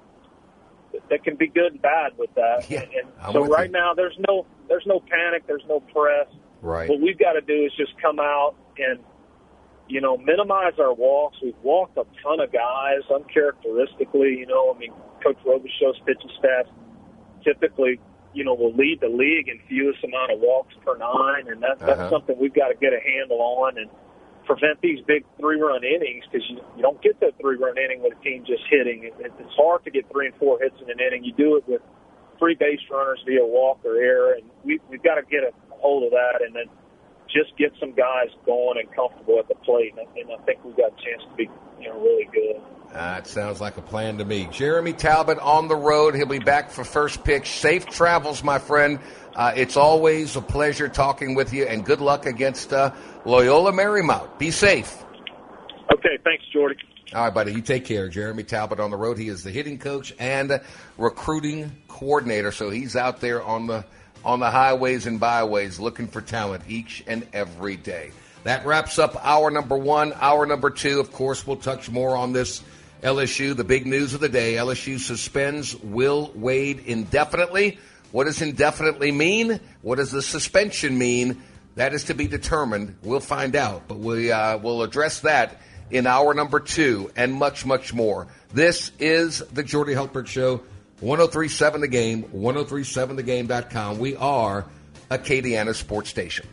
uh, that can be good and bad with that. Yeah, and, and so right you. now, there's no there's no panic, there's no press. Right. What we've got to do is just come out and, you know, minimize our walks. We've walked a ton of guys, uncharacteristically. You know, I mean, Coach Robichaux's pitching staff typically, you know, will lead the league in fewest amount of walks per nine, and that, that's uh-huh. something we've got to get a handle on and prevent these big three-run innings, because you, you don't get that three-run inning with a team just hitting. It, it's hard to get three and four hits in an inning. You do it with three base runners via walk or error, and we, we've got to get a hold of that and then just get some guys going and comfortable at the plate. And, and I think we've got a chance to be, you know, really good. That sounds like a plan to me. Jeremy Talbot on the road. He'll be back for first pitch. Safe travels, my friend. Uh, it's always a pleasure talking with you, and good luck against uh, Loyola Marymount. Be safe. Okay, thanks, Jordy. All right, buddy. You take care. Jeremy Talbot on the road. He is the hitting coach and recruiting coordinator, so he's out there on the on the highways and byways looking for talent each and every day. That wraps up hour number one. Hour number two, of course, we'll touch more on this L S U, the big news of the day. L S U suspends Will Wade indefinitely. What does indefinitely mean? What does the suspension mean? That is to be determined. We'll find out, but we uh, will address that in hour number two and much, much more. This is the Jordy Hultberg Show. one oh three point seven The Game, ten thirty-seven the game dot com. We are Acadiana Sports Station.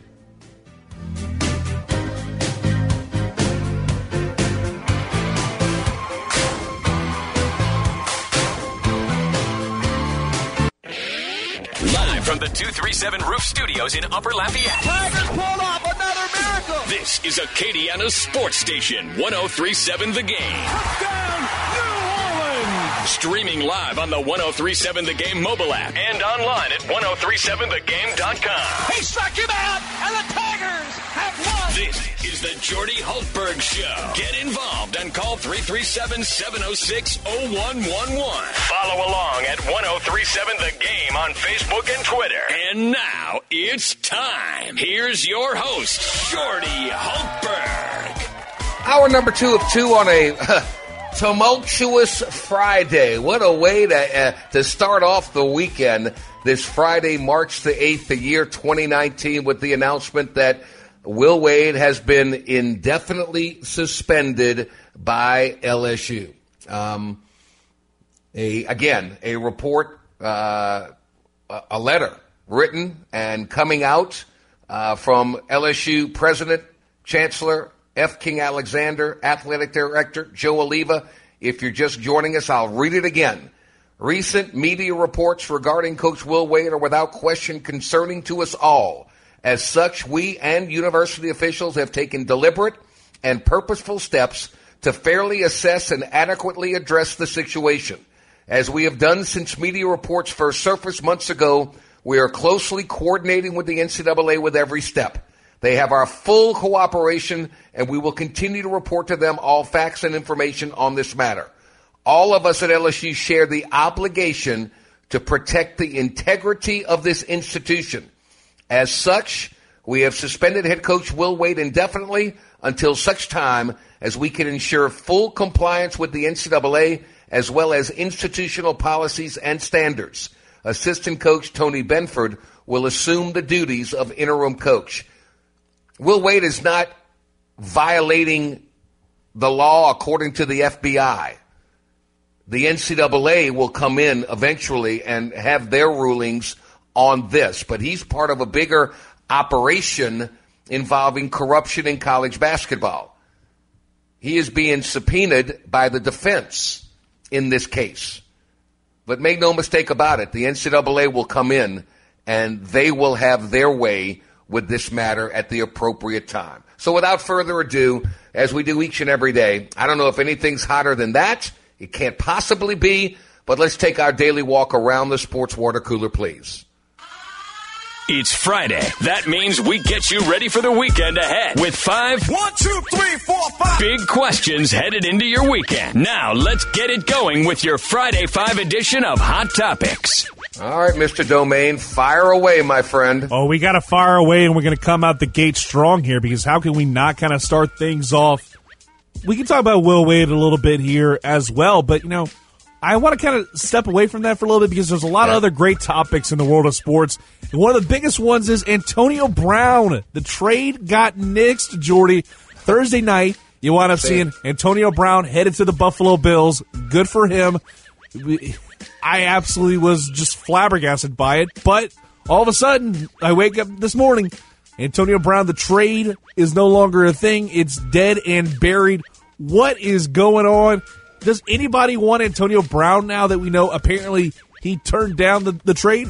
Live from the two thirty-seven Roof Studios in Upper Lafayette. Tigers pulled off another miracle. This is Acadiana Sports Station, ten thirty-seven The Game. Touchdown, New Orleans. Streaming live on the ten thirty-seven The Game mobile app and online at ten thirty-seven the game dot com. He struck him out, and the Tigers have won. This is the Jordy Hultberg Show. Get involved and call three three seven, seven oh six, oh one one one. Follow along at ten thirty-seven The Game on Facebook and Twitter. And now it's time. Here's your host, Jordy Hultberg. Hour number two of two on a uh, tumultuous Friday. What a way to uh, to start off the weekend. This Friday, March the eighth, the year twenty nineteen, with the announcement that Will Wade has been indefinitely suspended by L S U. Um, a again, a report, uh, a letter written and coming out uh, from L S U President, Chancellor F. King Alexander, Athletic Director Joe Oliva. If you're just joining us, I'll read it again. Recent media reports regarding Coach Will Wade are without question concerning to us all. As such, we and university officials have taken deliberate and purposeful steps to fairly assess and adequately address the situation. As we have done since media reports first surfaced months ago, we are closely coordinating with the N C double A with every step. They have our full cooperation, and we will continue to report to them all facts and information on this matter. All of us at L S U share the obligation to protect the integrity of this institution. As such, We have suspended head coach Will Wade indefinitely until such time as we can ensure full compliance with the N C double A as well as institutional policies and standards. Assistant coach Tony Benford will assume the duties of interim coach. Will Wade is not violating the law according to the F B I. The N C double A will come in eventually and have their rulings on this, but he's part of a bigger operation involving corruption in college basketball. He is being subpoenaed by the defense in this case. But make no mistake about it, the N C double A will come in and they will have their way with this matter at the appropriate time. So without further ado, as we do each and every day, I don't know if anything's hotter than that. It can't possibly be, but let's take our daily walk around the sports water cooler, please. It's Friday. That means we get you ready for the weekend ahead with five, one, two, three, four, five big questions headed into your weekend. Now let's get it going with your Friday Five edition of Hot Topics. All right, Mister Domain, fire away, my friend. Oh, we got to fire away, and we're going to come out the gate strong here because how can we not kind of start things off? We can talk about Will Wade a little bit here as well, but, you know, I want to kind of step away from that for a little bit because there's a lot yeah. of other great topics in the world of sports. And one of the biggest ones is Antonio Brown. The trade got nixed, Jordy. Thursday night, you wind up seeing Antonio Brown headed to the Buffalo Bills. Good for him. I absolutely was just flabbergasted by it. But all of a sudden, I wake up this morning, Antonio Brown, the trade is no longer a thing. It's dead and buried. What is going on? Does anybody want Antonio Brown now that we know apparently he turned down the, the trade?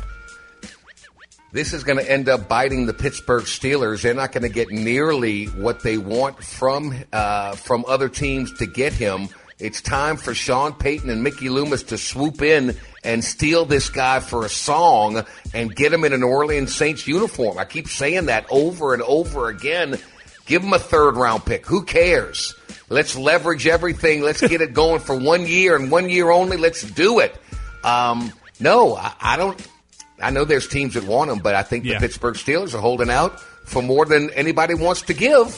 This is going to end up biting the Pittsburgh Steelers. They're not going to get nearly what they want from uh, from other teams to get him. It's time for Sean Payton and Mickey Loomis to swoop in and steal this guy for a song and get him in an Orleans Saints uniform. I keep saying that over and over again. Give him a third-round pick. Who cares? Let's leverage everything. Let's get it going for one year and one year only. Let's do it. Um, no, I, I don't. I know there's teams that want him, but I think yeah. the Pittsburgh Steelers are holding out for more than anybody wants to give.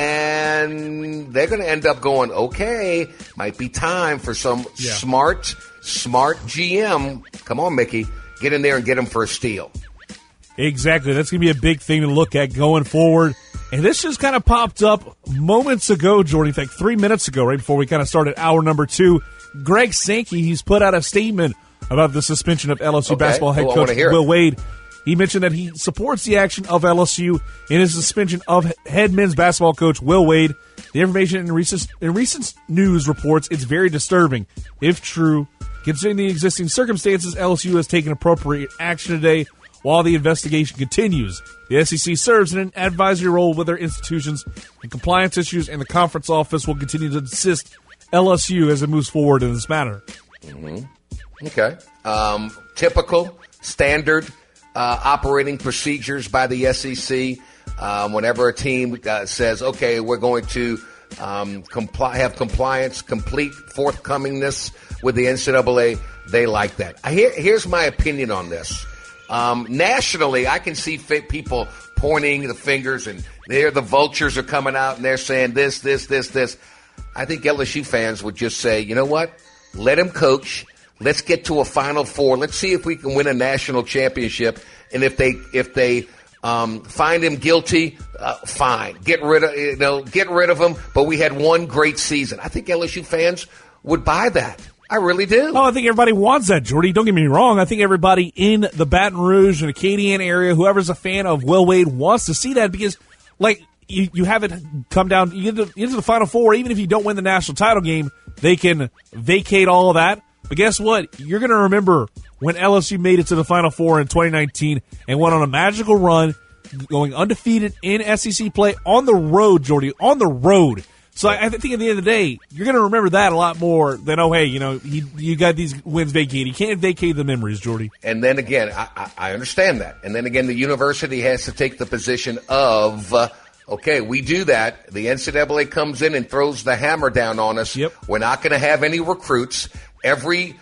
And they're going to end up going, okay, might be time for some yeah. smart, smart G M. Come on, Mickey. Get in there and get him for a steal. Exactly. That's going to be a big thing to look at going forward. And this just kind of popped up moments ago, Jordy. In fact, three minutes ago, right before we kind of started hour number two. Greg Sankey, he's put out a statement about the suspension of L S U okay. basketball head well, coach Will Wade. He mentioned that he supports the action of L S U in his suspension of head men's basketball coach Will Wade. The information in recent, in recent news reports it's very disturbing. If true, considering the existing circumstances, L S U has taken appropriate action today while the investigation continues. The S E C serves in an advisory role with their institutions and compliance issues, and the conference office will continue to assist L S U as it moves forward in this matter. Mm-hmm. Okay. Um, typical, standard uh, operating procedures by the S E C. Um, whenever a team uh, says, okay, we're going to um, comply, have compliance, complete forthcomingness with the N C double A, they like that. I, here, here's my opinion on this. Um, nationally, I can see people pointing the fingers, and there the vultures are coming out, and they're saying this, this, this, this. I think L S U fans would just say, you know what? Let him coach. Let's get to a Final Four. Let's see if we can win a national championship. And if they if they um, find him guilty, uh, fine. Get rid of you know get rid of him. But we had one great season. I think L S U fans would buy that. I really do. Oh, I think everybody wants that, Jordy. Don't get me wrong. I think everybody in the Baton Rouge and Acadian area, whoever's a fan of Will Wade, wants to see that because, like, you, you have it come down you get, to, you get to the Final Four. Even if you don't win the national title game, they can vacate all of that. But guess what? You're going to remember when L S U made it to the Final Four in twenty nineteen and went on a magical run, going undefeated in S E C play on the road, Jordy, on the road. So I, I think at the end of the day, you're going to remember that a lot more than, oh, hey, you know, you, you got these wins vacated. You can't vacate the memories, Jordy. And then again, I, I, I understand that. And then again, the university has to take the position of, uh, okay, we do that. The N C double A comes in and throws the hammer down on us. Yep. We're not going to have any recruits. Every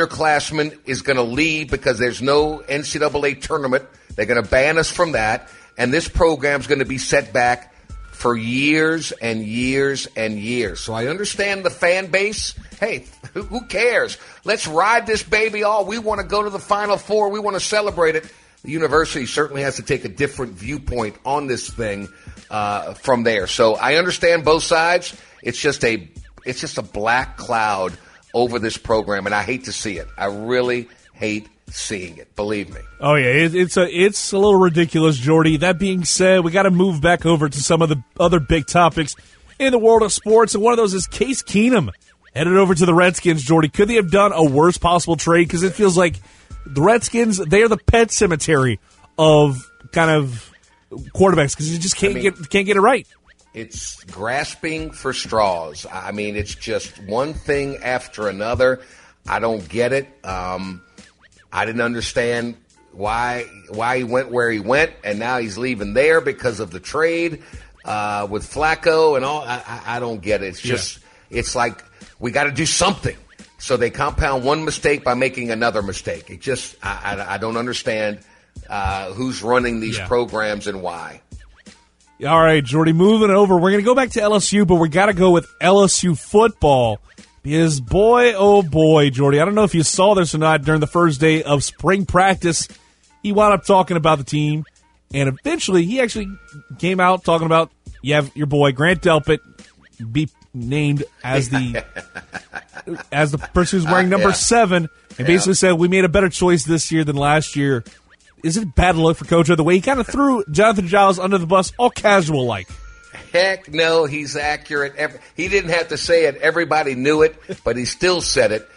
underclassman is going to leave because there's no N C double A tournament. They're going to ban us from that. and this program's going to be set back for years and years and years. So I understand the fan base. Hey, who, who cares? Let's ride this baby all. We want to go to the Final Four. We want to celebrate it. The university certainly has to take a different viewpoint on this thing uh, from there. So I understand both sides. It's just a it's just a black cloud over this program, and I hate to see it. I really hate seeing it. Believe me. Oh yeah, it, it's a it's a little ridiculous, Jordy. That being said, we got to move back over to some of the other big topics in the world of sports, and one of those is Case Keenum headed over to the Redskins. Jordy, could they have done a worse possible trade? Because it feels like the Redskins, they are the pet cemetery of kind of quarterbacks because you just can't I mean, get can't get it right. It's grasping for straws. I mean, it's just one thing after another. I don't get it. Um, I didn't understand why why he went where he went, and now he's leaving there because of the trade uh, with Flacco and all. I, I, I don't get it. It's just yeah. It's like we got to do something. So they compound one mistake by making another mistake. It just I, I, I don't understand uh, who's running these yeah. programs and why. All right, Jordy, moving over. We're going to go back to L S U, but we got to go with L S U football. Because, boy, oh, boy, Jordy, I don't know if you saw this or not during the first day of spring practice. He wound up talking about the team, and eventually he actually came out talking about, you have your boy, Grant Delpit, be named as the as the person who's wearing number uh, yeah. seven, and yeah. basically said, we made a better choice this year than last year. Is it bad luck for Coach O, the way he kind of threw Jonathan Giles under the bus, all casual-like? Heck no, he's accurate. He didn't have to say it. Everybody knew it, but he still said it.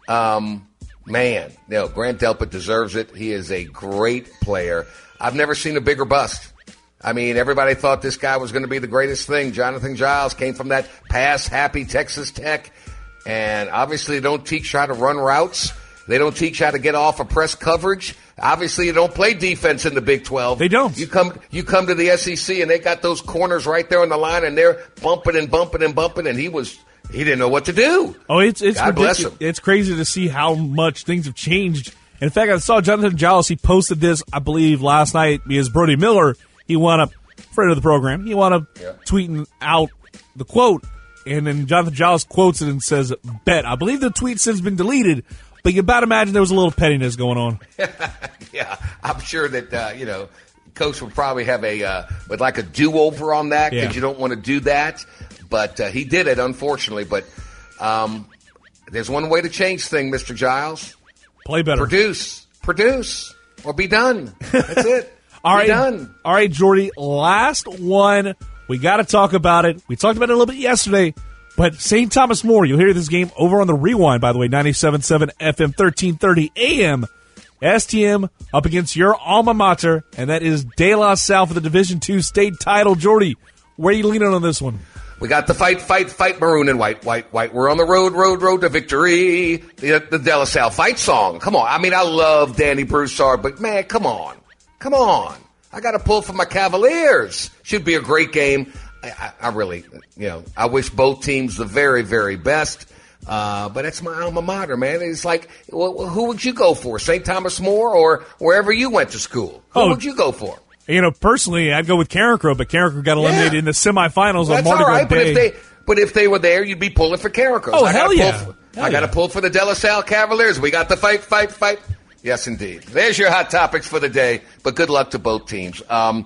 Um, man, you know, Grant Delpit deserves it. He is a great player. I've never seen a bigger bust. I mean, everybody thought this guy was going to be the greatest thing. Jonathan Giles came from that pass-happy Texas Tech, and obviously they don't teach how to run routes. They don't teach how to get off of press coverage. Obviously, you don't play defense in the Big twelve. They don't. You come you come to the S E C, and they got those corners right there on the line, and they're bumping and bumping and bumping, and he was he didn't know what to do. Oh, it's it's God bless him. It's crazy to see how much things have changed. In fact, I saw Jonathan Giles. He posted this, I believe, last night because Brody Miller, he wound up, friend of the program, he wound up yeah. tweeting out the quote, and then Jonathan Giles quotes it and says, bet. I believe the tweet since been deleted, but you about imagine there was a little pettiness going on. Yeah, I'm sure that, uh, you know, Coach would probably have a, uh, would like a do-over on that because yeah. you don't want to do that. But uh, he did it, unfortunately. But um, there's one way to change things, Mister Giles. Play better. Produce. Produce. Or be done. That's it. All be right. done. All right, Jordy, last one. We got to talk about it. We talked about it a little bit yesterday. But Saint Thomas More, you'll hear this game over on the Rewind, by the way, ninety-seven point seven F M, thirteen thirty A M. S T M up against your alma mater, and that is De La Salle for the Division two state title. Jordy, where are you leaning on this one? We got the fight, fight, fight, maroon and white, white, white. We're on the road, road, road to victory. The, the De La Salle fight song. Come on. I mean, I love Danny Broussard, but, man, come on. Come on. I got to pull for my Cavaliers. Should be a great game. I, I really, you know, I wish both teams the very, very best. Uh, but it's my alma mater, man. It's like, well, who would you go for? Saint Thomas More or wherever you went to school? Who oh, would you go for? You know, personally, I'd go with Carencro, but Carencro got eliminated yeah. in the semifinals well, on Mardi Gras right, Day. But if, they, but if they were there, you'd be pulling for Carencro. Oh, I hell yeah. For, hell I got to yeah. pull for the De La Salle Cavaliers. We got the fight, fight, fight. Yes, indeed. There's your hot topics for the day, but good luck to both teams. Um,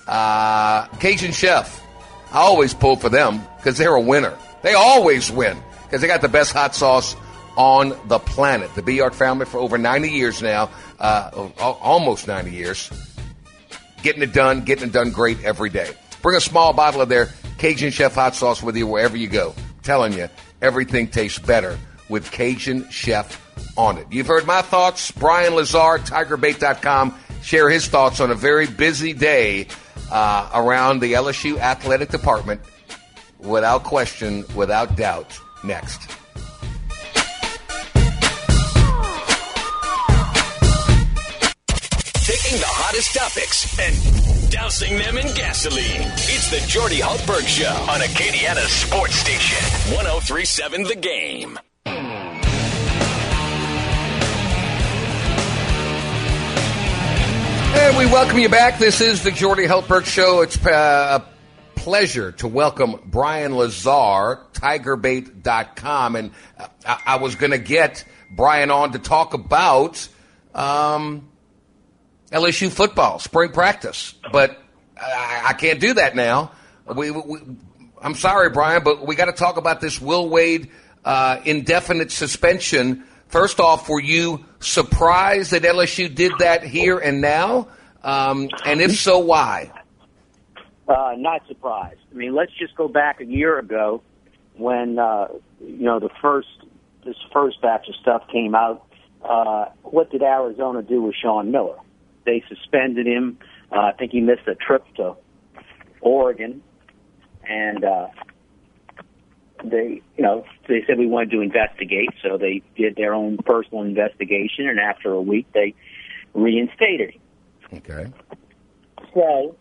uh, Cajun Chef. I always pull for them because they're a winner. They always win because they got the best hot sauce on the planet. The Biard family for over ninety years now, uh, almost ninety years, getting it done, getting it done great every day. Bring a small bottle of their Cajun Chef hot sauce with you wherever you go. I'm telling you, everything tastes better with Cajun Chef on it. You've heard my thoughts. Brian Lazar, Tiger Bait dot com, share his thoughts on a very busy day Uh, around the L S U athletic department, without question, without doubt. Next. Taking the hottest topics and dousing them in gasoline. It's the Jordy Hultberg Show on Acadiana's sports station, one oh three point seven The Game. And we welcome you back. This is the Jordy Hultberg Show. It's uh, a pleasure to welcome Brian Lazar, tiger bait dot com. And I, I was going to get Brian on to talk about um, L S U football, spring practice. But I, I can't do that now. We, we, I'm sorry, Brian, but we got to talk about this Will Wade uh, indefinite suspension. First off, were you surprised that L S U did that here and now? Um, and if so, why? Uh, not surprised. I mean, let's just go back a year ago when, uh, you know, the first, this first batch of stuff came out. Uh, what did Arizona do with Sean Miller? They suspended him. Uh, I think he missed a trip to Oregon. And, uh, they, you know, they said we wanted to investigate, so they did their own personal investigation, and after a week, they reinstated him. Okay. So,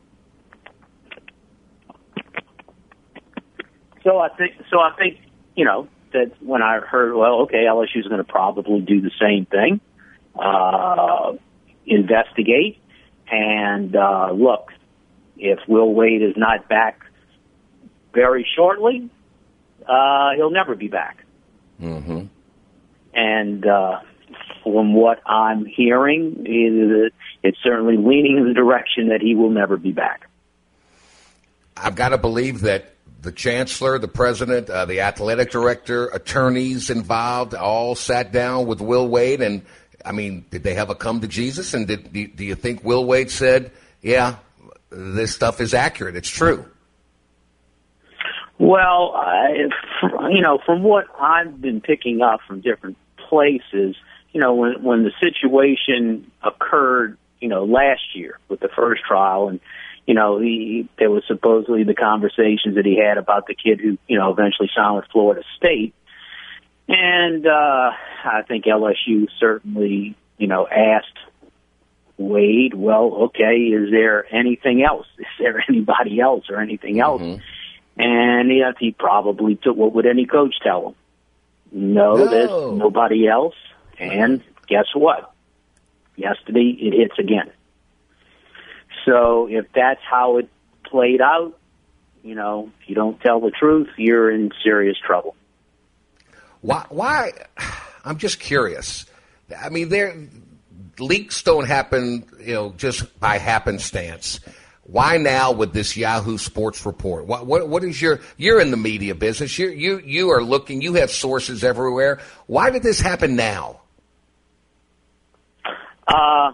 so I think, so I think, you know, that when I heard, well, okay, L S U is going to probably do the same thing, uh, investigate, and uh, look, if Will Wade is not back very shortly, uh, he'll never be back. Mm-hmm. And uh, from what I'm hearing, it, it's certainly leaning in the direction that he will never be back. I've got to believe that the chancellor, the president, uh, the athletic director, attorneys involved all sat down with Will Wade. And, I mean, did they have a come to Jesus? And did, do, do you think Will Wade said, yeah, this stuff is accurate, it's true? Well, I, you know, from what I've been picking up from different places, you know, when when the situation occurred, you know, last year with the first trial, and you know, he there was supposedly the conversations that he had about the kid who, you know, eventually signed with Florida State, and uh, I think L S U certainly, you know, asked Wade, well, okay, is there anything else? Is there anybody else or anything else? Mm-hmm. And he, he probably took, what would any coach tell him? No, no. There's nobody else. And guess what? Yesterday, it hits again. So if that's how it played out, you know, if you don't tell the truth, you're in serious trouble. Why? Why? I'm just curious. I mean, there leaks don't happen, you know, just by happenstance. Why now with this Yahoo Sports report? What, what, what is your? You're in the media business. You, you, you are looking. You have sources everywhere. Why did this happen now? Uh,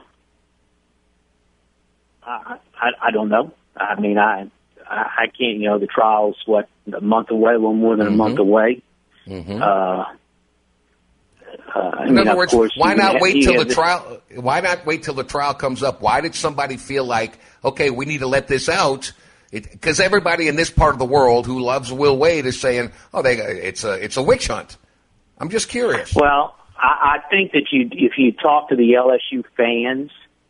I, I, I don't know. I mean, I, I can't. You know, the trial's what, a month away, a little more than mm-hmm. a month away. Mm-hmm. Uh, Uh, in mean, other words, course, why not have, wait till the this, trial? Why not wait till the trial comes up? Why did somebody feel like, okay, we need to let this out? Because everybody in this part of the world who loves Will Wade is saying, oh, they, it's a it's a witch hunt. I'm just curious. Well, I, I think that you, if you talk to the L S U fans,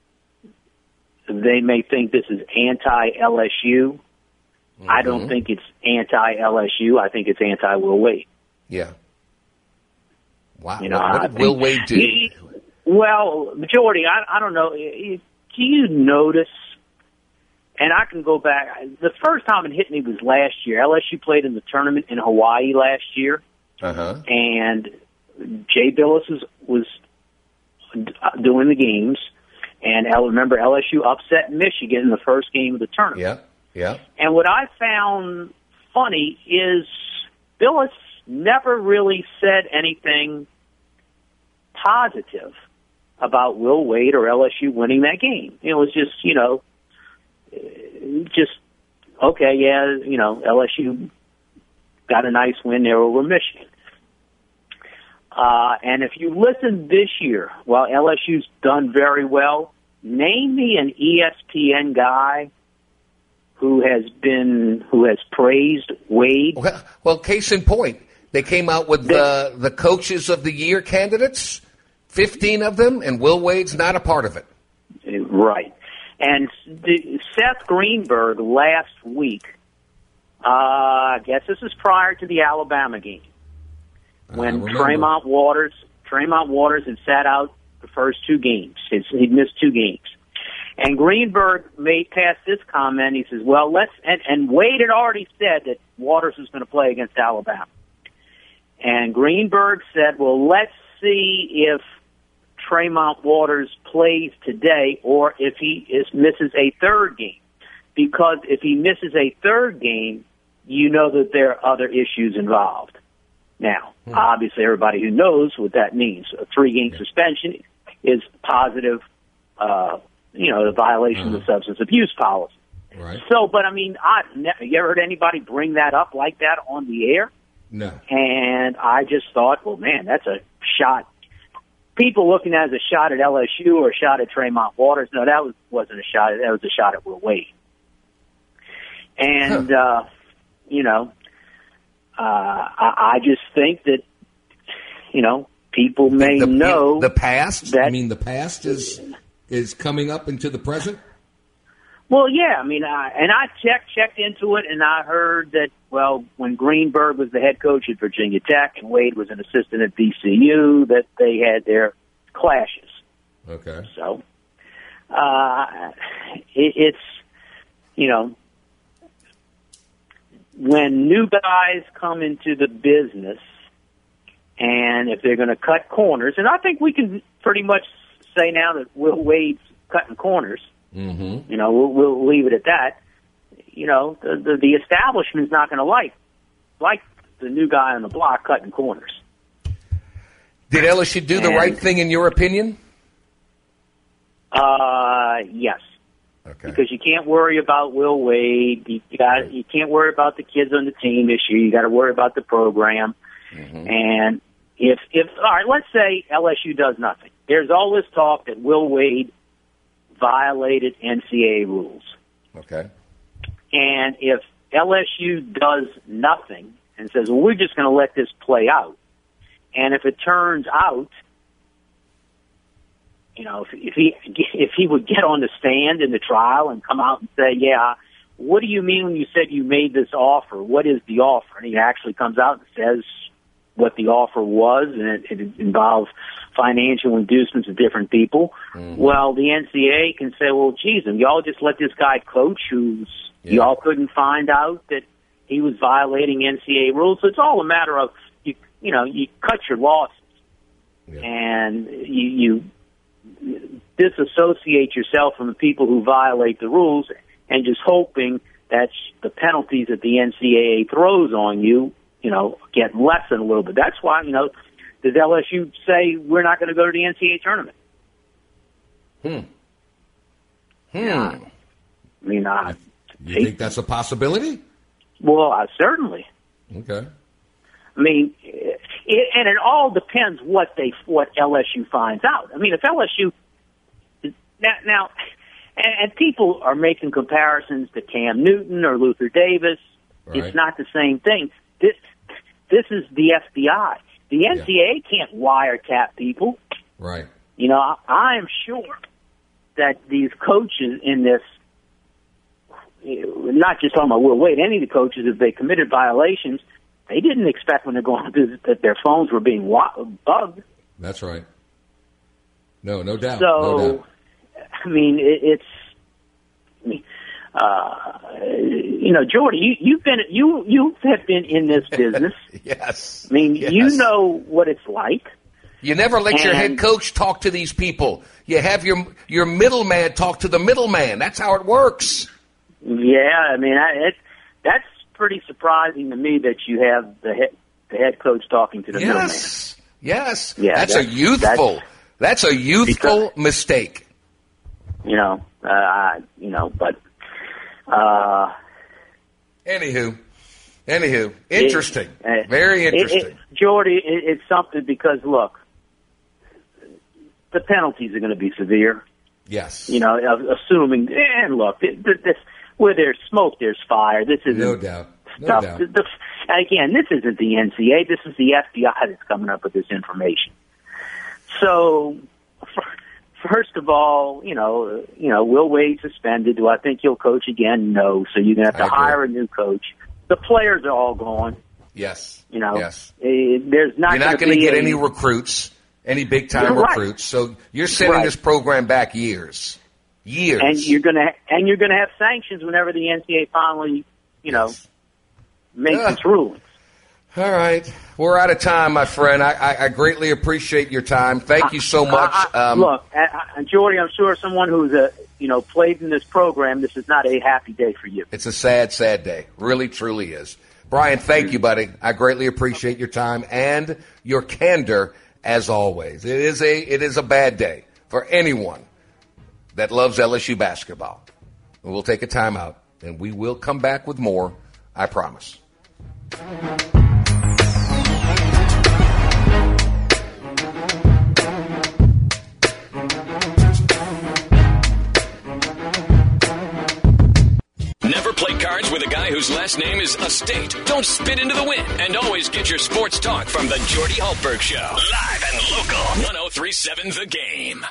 they may think this is anti-L S U. Mm-hmm. I don't think it's anti-L S U. I think it's anti-Will Wade. Yeah. Wow. You know, what did Will Wade do? He, well, majority, I, I don't know. Do you notice, and I can go back, the first time it hit me was last year. L S U played in the tournament in Hawaii last year, uh-huh. and Jay Billis was, was doing the games, and I remember L S U upset Michigan in the first game of the tournament. Yeah, yeah. And what I found funny is Billis never really said anything positive about Will Wade or L S U winning that game. It was just, you know, just, okay, yeah, you know, L S U got a nice win there over Michigan. Uh, and if you listen this year, while L S U's done very well, name me an E S P N guy who has been, who has praised Wade. Well, well case in point. They came out with the the coaches of the year candidates, fifteen of them, and Will Wade's not a part of it. Right. And the, Seth Greenberg last week, uh, I guess this is prior to the Alabama game, when Tremont Waters, Tremont Waters had sat out the first two games. He'd missed two games. And Greenberg made past this comment. He says, well, let's, and, and Wade had already said that Waters was going to play against Alabama. And Greenberg said, well, let's see if Tremont Waters plays today or if he is, misses a third game. Because if he misses a third game, you know that there are other issues involved. Now, hmm. obviously, everybody who knows what that means. A three-game suspension is positive, uh, you know, the violation uh-huh. of the substance abuse policy. Right. So, but I mean, I ne- you ever heard anybody bring that up like that on the air? No. And I just thought, well, man, that's a shot. People looking at it as a shot at L S U or a shot at Tremont Waters. No, that was, wasn't a shot. That was a shot at Will Wade. And, huh. uh, you know, uh, I, I just think that, you know, people may the, know the past. That, I mean, the past is is coming up into the present. Well, yeah. I mean, I, and I checked checked into it, and I heard that. Well, when Greenberg was the head coach at Virginia Tech and Wade was an assistant at V C U, that they had their clashes. Okay. So, uh, it, it's you know. When new guys come into the business, and if they're going to cut corners, and I think we can pretty much say now that Will Wade's cutting corners, mm-hmm. you know, we'll, we'll leave it at that. You know, the, the, the establishment's not going to like like the new guy on the block cutting corners. Did L S U do and, the right thing, in your opinion? Uh, yes. Okay. Because you can't worry about Will Wade. You got you can't worry about the kids on the team issue. You got to worry about the program. Mm-hmm. And if if all right, let's say L S U does nothing. There's all this talk that Will Wade violated N C double A rules. Okay. And if L S U does nothing and says, "Well, we're just going to let this play out," and if it turns out, you know, if, if he if he would get on the stand in the trial and come out and say, yeah, what do you mean when you said you made this offer? What is the offer? And he actually comes out and says what the offer was, and it, it involves financial inducements of different people. Mm-hmm. Well, the N C double A can say, well, geez, and y'all just let this guy coach who's yeah. y'all couldn't find out that he was violating N C double A rules. So it's all a matter of, you you know, you cut your losses. Yeah. And you... you disassociate yourself from the people who violate the rules and just hoping that the penalties that the N C double A throws on you, you know, get lessened a little bit. That's why, you know, does L S U say we're not going to go to the N C double A tournament? Hmm. Hmm. Yeah. I mean, I... You think that's a possibility? Well, uh, certainly. Okay. I mean, it, and it all depends what they what L S U finds out. I mean, if L S U now, now and, and people are making comparisons to Cam Newton or Luther Davis. Right. It's not the same thing. This this is the F B I. The N C double A yeah. can't wiretap people. Right. You know, I, I am sure that these coaches in this, not just talking about Will Wade, any of the coaches, if they committed violations, they didn't expect when they're going to visit that their phones were being bugged. That's right. No, no doubt. So, no doubt. I mean, it, it's, I mean, uh, you know, Jordy, you, you've been, you, you have been in this business. Yes. I mean, yes. you know what it's like. You never let and, your head coach talk to these people. You have your your middleman talk to the middleman. That's how it works. Yeah, I mean, I, it, that's pretty surprising to me that you have the head, the head coach talking to the yes. middleman. Yes, yeah, that's, that's a youthful. That's, that's a youthful because, mistake. You know, uh, you know, but. Uh, anywho, anywho, interesting, it, very interesting, it, it, Jordy. It, it's something because look, the penalties are going to be severe. Yes, you know, assuming and look, this where there's smoke, there's fire. This is no doubt. No stuff. doubt. The, the, again, this isn't the N C double A. This is the F B I that's coming up with this information. So, first of all, you know, you know, Will Wade suspended. Do I think he'll coach again? No. So you're going to have to hire a new coach. The players are all gone. Yes. You know, yes. Uh, there's not. You're not going to get a, any recruits, any big time right. recruits. So you're setting right. this program back years. Years. And you're going to and you're going to have sanctions whenever the N C double A finally, you know, yes. makes yeah. its rulings. All right. We're out of time, my friend. I, I, I greatly appreciate your time. Thank you so much. I, I, um, look, uh, Jordy, I'm sure someone who's a, you know, played in this program, this is not a happy day for you. It's a sad, sad day. Really, truly is. Brian, thank you, buddy. I greatly appreciate your time and your candor, as always. It is a it is a bad day for anyone that loves L S U basketball. We'll take a timeout, and we will come back with more, I promise. Never play cards with a guy whose last name is Estate. Don't spit into the wind. And always get your sports talk from the Jordy Hultberg Show. Live and local. one oh three point seven The Game.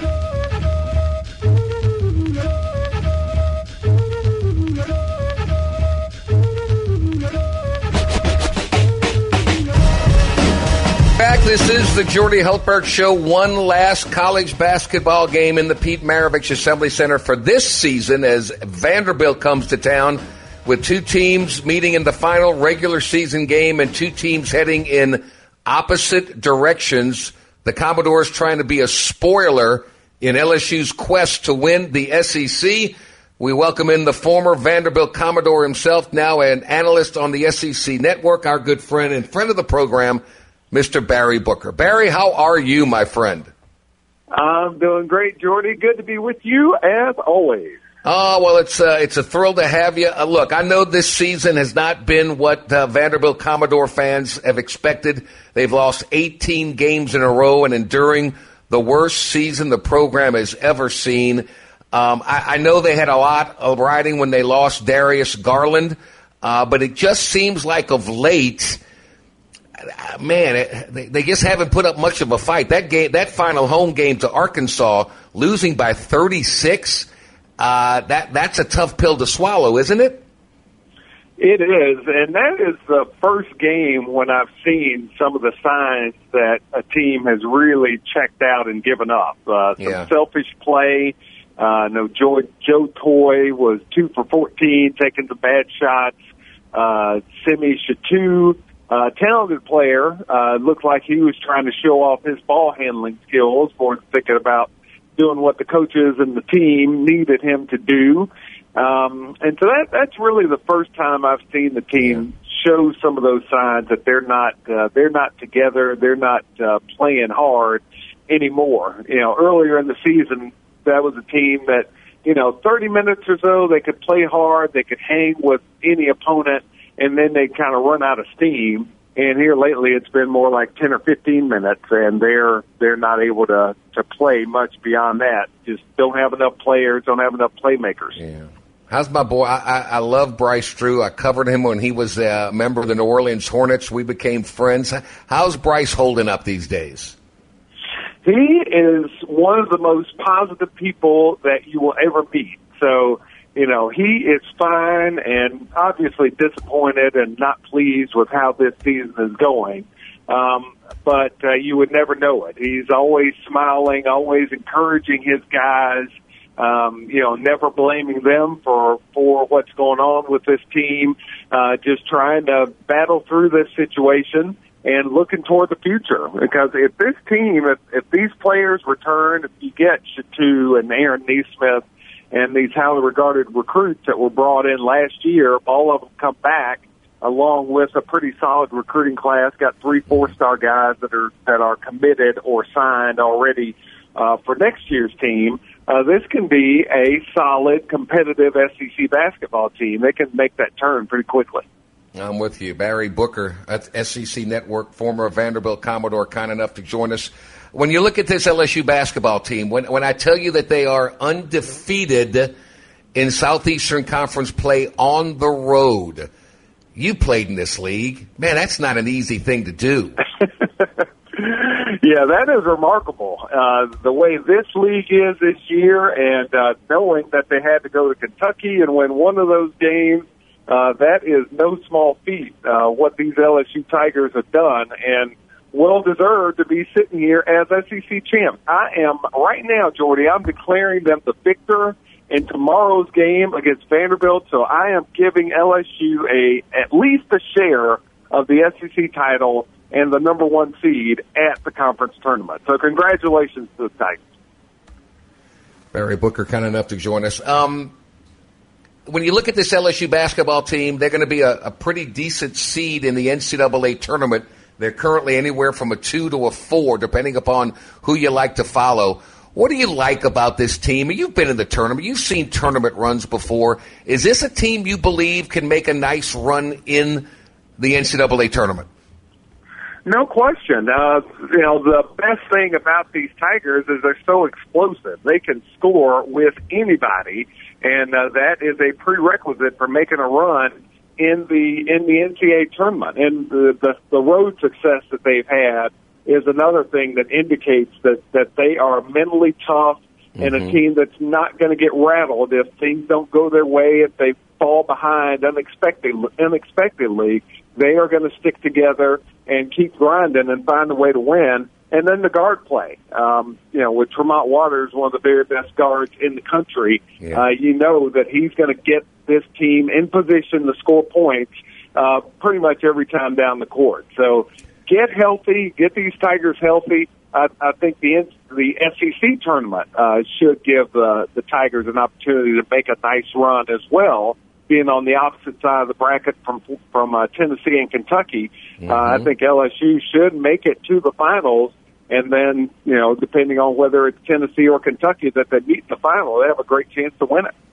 Back. This is the Jordy Hultberg Show. One last college basketball game in the Pete Maravich Assembly Center for this season as Vanderbilt comes to town with two teams meeting in the final regular season game and two teams heading in opposite directions. The Commodores trying to be a spoiler in L S U's quest to win the S E C. We welcome in the former Vanderbilt Commodore himself, now an analyst on the S E C Network, our good friend and friend of the program, Mister Barry Booker. Barry, how are you, my friend? I'm doing great, Jordy. Good to be with you, as always. Oh, well, it's uh, it's a thrill to have you. Uh, look, I know this season has not been what uh, Vanderbilt Commodore fans have expected. They've lost eighteen games in a row and enduring the worst season the program has ever seen. Um, I, I know they had a lot of riding when they lost Darius Garland, uh, but it just seems like of late, man, it, they, they just haven't put up much of a fight. That game, that final home game to Arkansas, losing by thirty-six, uh, that that's a tough pill to swallow, isn't it? It is, and that is the first game when I've seen some of the signs that a team has really checked out and given up. Uh, some yeah. selfish play. Uh, no, Joe, Joe Toy was two for fourteen, taking some bad shots. Uh, Simi Shatu, uh, talented player, uh, looked like he was trying to show off his ball handling skills, more thinking about doing what the coaches and the team needed him to do. Um, and so that, that's really the first time I've seen the team show some of those signs that they're not, uh, they're not together. They're not, uh, playing hard anymore. You know, earlier in the season, that was a team that, you know, thirty minutes or so, they could play hard. They could hang with any opponent, and then they kind of run out of steam. And here lately, it's been more like ten or fifteen minutes, and they're they're not able to to play much beyond that. Just don't have enough players, don't have enough playmakers. Yeah. How's my boy? I, I, I love Bryce Drew. I covered him when he was a member of the New Orleans Hornets. We became friends. How's Bryce holding up these days? He is one of the most positive people that you will ever meet. So, you know, he is fine and obviously disappointed and not pleased with how this season is going. Um, but uh, you would never know it. He's always smiling, always encouraging his guys, um, you know, never blaming them for, for what's going on with this team, uh, just trying to battle through this situation and looking toward the future. Because if this team, if, if these players return, if you get Shatu and Aaron Neesmith and these highly regarded recruits that were brought in last year, all of them come back, along with a pretty solid recruiting class, got three four-star guys that are that are committed or signed already uh, for next year's team. Uh, this can be a solid, competitive S E C basketball team. They can make that turn pretty quickly. I'm with you. Barry Booker at S E C Network, former Vanderbilt Commodore, kind enough to join us. When you look at this L S U basketball team, when, when I tell you that they are undefeated in Southeastern Conference play on the road, you played in this league. Man, that's not an easy thing to do. Yeah, that is remarkable. Uh, the way this league is this year, and uh, knowing that they had to go to Kentucky and win one of those games, uh, that is no small feat, uh, what these L S U Tigers have done. And well deserved to be sitting here as S E C champ. I am right now, Jordy, I'm declaring them the victor in tomorrow's game against Vanderbilt, so I am giving L S U a at least a share of the S E C title and the number one seed at the conference tournament. So congratulations to the Tigers. Barry Booker, kind enough to join us. Um, when you look at this L S U basketball team, they're going to be a, a pretty decent seed in the N C double A tournament. They're currently anywhere from a two to a four, depending upon who you like to follow. What do you like about this team? You've been in the tournament. You've seen tournament runs before. Is this a team you believe can make a nice run in the N C double A tournament? No question. Uh, you know, the best thing about these Tigers is they're so explosive. They can score with anybody, and uh, that is a prerequisite for making a run in the in the N C double A tournament. And the, the, the road success that they've had is another thing that indicates that, that they are mentally tough mm-hmm. and a team that's not going to get rattled if things don't go their way, if they fall behind unexpectedly. unexpectedly they are going to stick together and keep grinding and find a way to win. And then the guard play. Um, you know, with Tremont Waters, one of the very best guards in the country, yeah. uh, you know that he's going to get this team in position to score points uh, pretty much every time down the court. So get healthy, get these Tigers healthy. I, I think the the S E C tournament uh, should give uh, the Tigers an opportunity to make a nice run as well, being on the opposite side of the bracket from from uh, Tennessee and Kentucky. Mm-hmm. Uh, I think L S U should make it to the finals, and then, you know, depending on whether it's Tennessee or Kentucky that they meet in the final, they have a great chance to win it.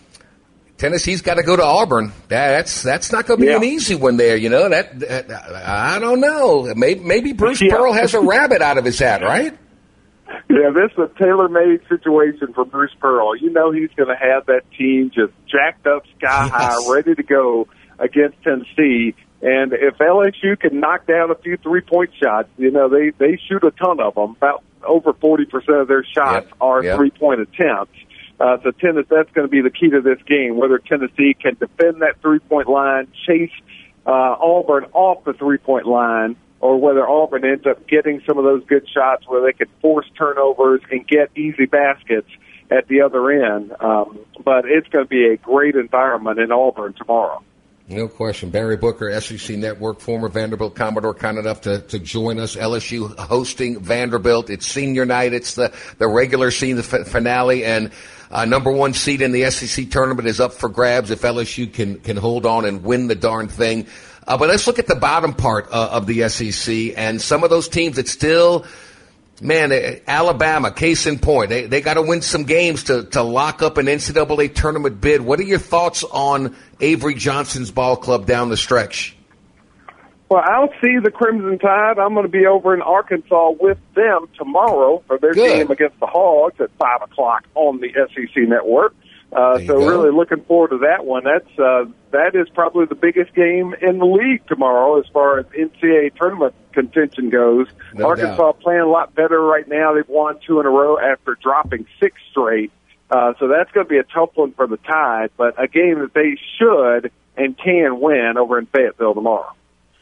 Tennessee's got to go to Auburn. That's that's not going to be yeah. an easy one there. You know that, that I don't know. Maybe, maybe Bruce yeah. Pearl has a rabbit out of his hat, right? Yeah, this is a tailor-made situation for Bruce Pearl. You know he's going to have that team just jacked up sky yes. high, ready to go against Tennessee. And if L S U can knock down a few three-point shots, you know they they shoot a ton of them. About over forty percent of their shots yep. are yep. three-point attempts. Uh, so Tennessee, that's going to be the key to this game, whether Tennessee can defend that three-point line, chase uh, Auburn off the three-point line, or whether Auburn ends up getting some of those good shots where they can force turnovers and get easy baskets at the other end. Um, but it's going to be a great environment in Auburn tomorrow. No question. Barry Booker, S E C Network, former Vanderbilt Commodore, kind enough to, to join us. L S U hosting Vanderbilt. It's senior night. It's the, the regular season f- finale, and uh, number one seed in the S E C tournament is up for grabs if L S U can, can hold on and win the darn thing. Uh, but let's look at the bottom part uh, of the S E C and some of those teams that still, man, Alabama, case in point, they, they got to win some games to, to lock up an N C double A tournament bid. What are your thoughts on Avery Johnson's ball club down the stretch? Well, I'll see the Crimson Tide. I'm going to be over in Arkansas with them tomorrow for their Good. game against the Hogs at five o'clock on the S E C Network. Uh, so go. really looking forward to that one. That's uh, that is probably the biggest game in the league tomorrow as far as N C double A tournament contention goes. No Arkansas doubt. playing a lot better right now. They've won two in a row after dropping six straight. Uh, so that's going to be a tough one for the Tide, but a game that they should and can win over in Fayetteville tomorrow.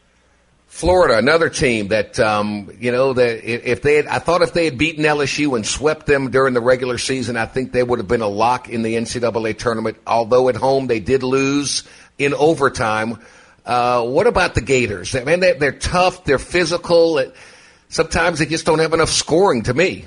Florida, another team that, um, you know, that if they had, I thought if they had beaten L S U and swept them during the regular season, I think they would have been a lock in the N C double A tournament. Although at home they did lose in overtime. Uh, what about the Gators? I mean, they're, they're tough, they're physical. Sometimes they just don't have enough scoring to me.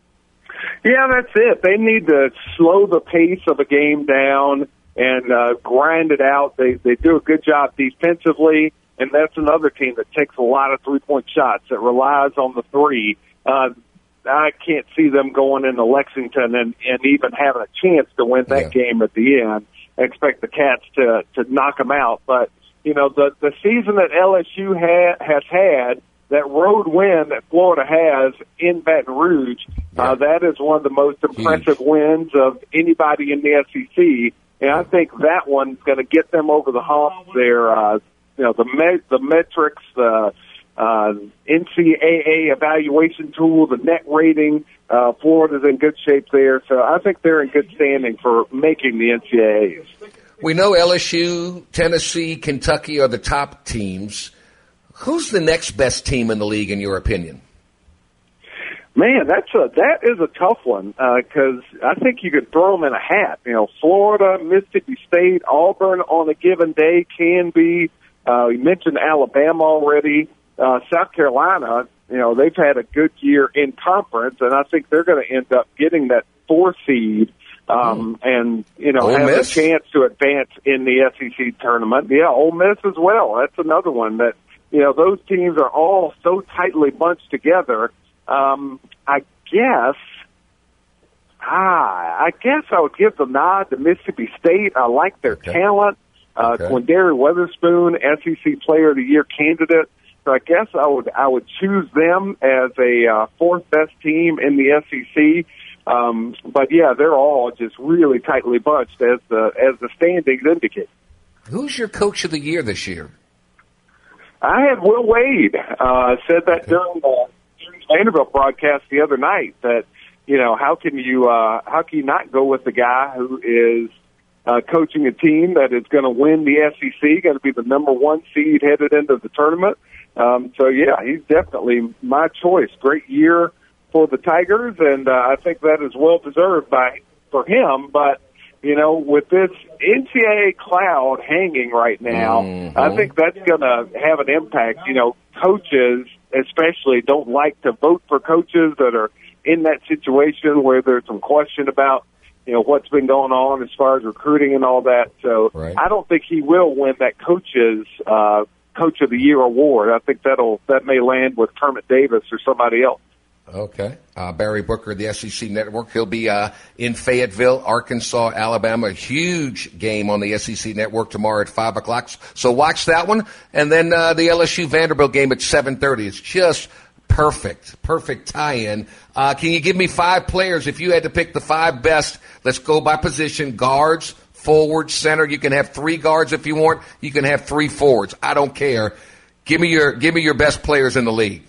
Yeah, that's it. They need to slow the pace of a game down and uh, grind it out. They they do a good job defensively. And that's another team that takes a lot of three-point shots, that relies on the three. Uh, I can't see them going into Lexington and, and even having a chance to win that yeah. game at the end. I expect the Cats to, to knock them out. But, you know, the, the season that L S U ha- has had, that road win that Florida has in Baton Rouge, yeah. uh, that is one of the most impressive Huge. wins of anybody in the S E C. And I think that one's going to get them over the hump. They're, uh, You know, the me- the metrics, the uh, N C double A evaluation tool, the net rating, uh, Florida's in good shape there. So I think they're in good standing for making the N C double A's. We know L S U, Tennessee, Kentucky are the top teams. Who's the next best team in the league, in your opinion? Man, that's a that is a tough one because uh, I think you could throw them in a hat. You know, Florida, Mississippi State, Auburn on a given day can be. Uh, you mentioned Alabama already. Uh, South Carolina, you know, they've had a good year in conference, and I think they're going to end up getting that four seed um, mm. and, you know, Ole have Miss? a chance to advance in the S E C tournament. Yeah, Ole Miss as well. That's another one that, you know, those teams are all so tightly bunched together. Um, I guess, ah, I guess I would give the nod to Mississippi State. I like their okay. talent. Uh, okay. Quindary Weatherspoon, S E C Player of the Year candidate. So I guess I would I would choose them as a uh, fourth best team in the S E C. Um, but yeah, they're all just really tightly bunched as the as the standings indicate. Who's your Coach of the Year this year? I had Will Wade. Uh, said that okay. during the Vanderbilt broadcast the other night that, you know, how can you uh, how can you not go with the guy who is uh, coaching a team that is going to win the S E C, going to be the number one seed headed into the tournament? Um, so yeah, he's definitely my choice. Great year for the Tigers, and uh, I think that is well deserved by for him. But you know, with this N C double A cloud hanging right now, mm-hmm. I think that's going to have an impact. You know, coaches especially don't like to vote for coaches that are in that situation where there's some question about, you know, what's been going on as far as recruiting and all that. So right. I don't think he will win that coach's uh, Coach of the Year award. I think that'll that may land with Kermit Davis or somebody else. Okay. Uh, Barry Booker, the S E C Network. He'll be uh, in Fayetteville, Arkansas, Alabama. A huge game on the S E C Network tomorrow at five o'clock. So watch that one. And then uh, the L S U Vanderbilt game at seven thirty. It's just perfect, perfect tie-in. Uh, can you give me five players? If you had to pick the five best, let's go by position. Guards, forward, center. You can have three guards if you want. You can have three forwards. I don't care. Give me your, give me your best players in the league.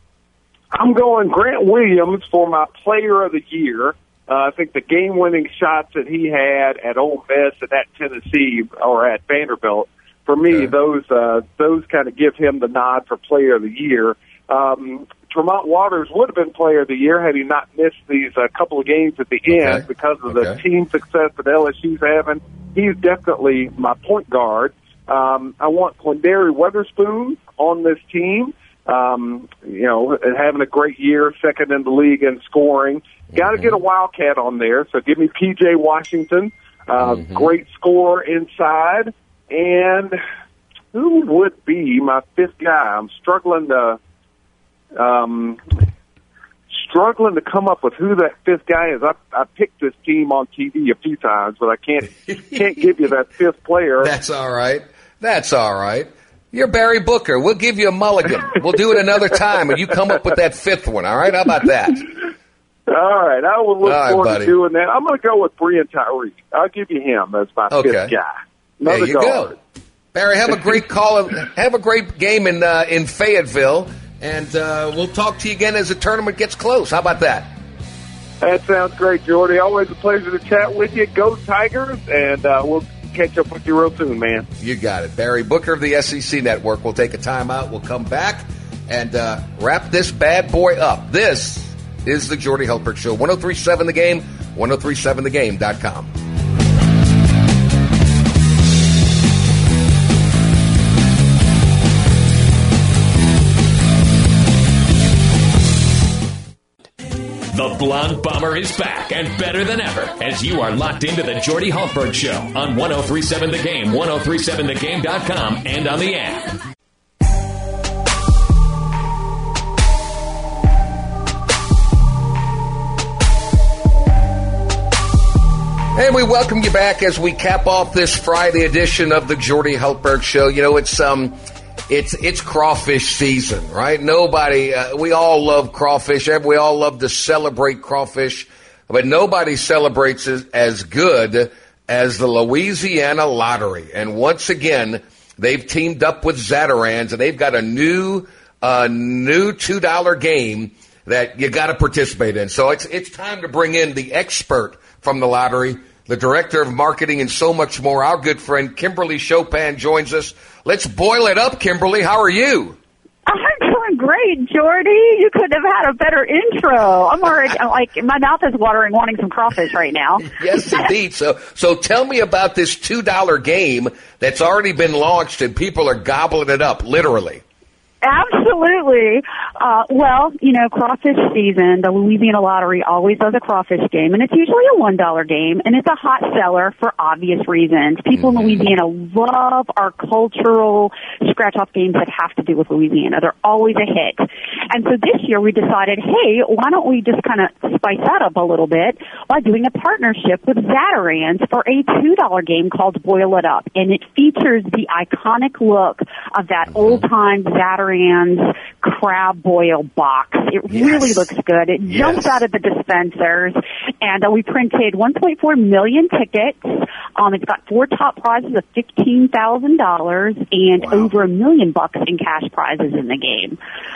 I'm going Grant Williams for my Player of the Year. Uh, I think the game-winning shots that he had at Ole Miss and at Tennessee or at Vanderbilt, for me, okay. those uh, those kind of give him the nod for Player of the Year. Um, Tremont Waters would have been Player of the Year had he not missed these uh, couple of games at the okay. end because of okay. the team success that L S U's having. He's definitely my point guard. Um, I want Quindary Weatherspoon on this team. Um, you know, having a great year, second in the league in scoring. Got to mm-hmm. get a Wildcat on there, so give me P J Washington. Uh, mm-hmm. Great scorer inside. And who would be my fifth guy? I'm struggling to um, struggling to come up with who that fifth guy is. I, I picked this team on T V a few times, but I can't can't give you that fifth player. That's all right. That's all right. You're Barry Booker. We'll give you a mulligan. We'll do it another time, and you come up with that fifth one, all right? How about that? All right. I will look right, forward buddy. to doing that. I'm going to go with Breon Tyree. I'll give you him as my okay. fifth guy. Another there you guard. go. Barry, have a great call. Have a great game in uh, in Fayetteville, and uh, we'll talk to you again as the tournament gets close. How about that? That sounds great, Jordy. Always a pleasure to chat with you. Go Tigers, and uh, we'll catch up with you real soon, man. You got it. Barry Booker of the S E C Network. We'll take a timeout. We'll come back and uh, wrap this bad boy up. This is the Jordy Hultberg Show. ten thirty-seven The Game, ten thirty-seven the game dot com. The Blonde Bomber is back and better than ever as you are locked into the Jordy Hultberg Show on ten thirty-seven The Game, ten thirty-seven the game dot com, and on the app. And we welcome you back as we cap off this Friday edition of the Jordy Hultberg Show. You know, it's um, it's it's crawfish season, right? Nobody, uh, we all love crawfish. We all love to celebrate crawfish, but nobody celebrates as, as good as the Louisiana Lottery. And once again, they've teamed up with Zatarain's, and they've got a new, uh, new two dollar game that you got to participate in. So it's it's time to bring in the expert from the lottery, the director of marketing, and so much more. Our good friend Kimberly Chopin joins us. Let's boil it up, Kimberly. How are you? great, Jordy. You couldn't have had a better intro. I'm already, I'm like, my mouth is watering, wanting some crawfish right now. Yes, indeed. So, so tell me about this two dollar game that's already been launched and people are gobbling it up, literally. Absolutely. Uh, well, you know, crawfish season, the Louisiana Lottery always does a crawfish game, and it's usually a one dollar game, and it's a hot seller for obvious reasons. People mm-hmm. in Louisiana love our cultural scratch-off games that have to do with Louisiana. They're always a hit. And so this year we decided, hey, why don't we just kind of spice that up a little bit by doing a partnership with Zatarain's for a two dollar game called Boil It Up, and it features the iconic look of that mm-hmm. old-time Zatarain's crab boil box. It yes. really looks good. It yes. jumps out of the dispensers, and uh, we printed one point four million tickets. Um, it's got four top prizes of fifteen thousand dollars and wow. over a million bucks in cash prizes in the game.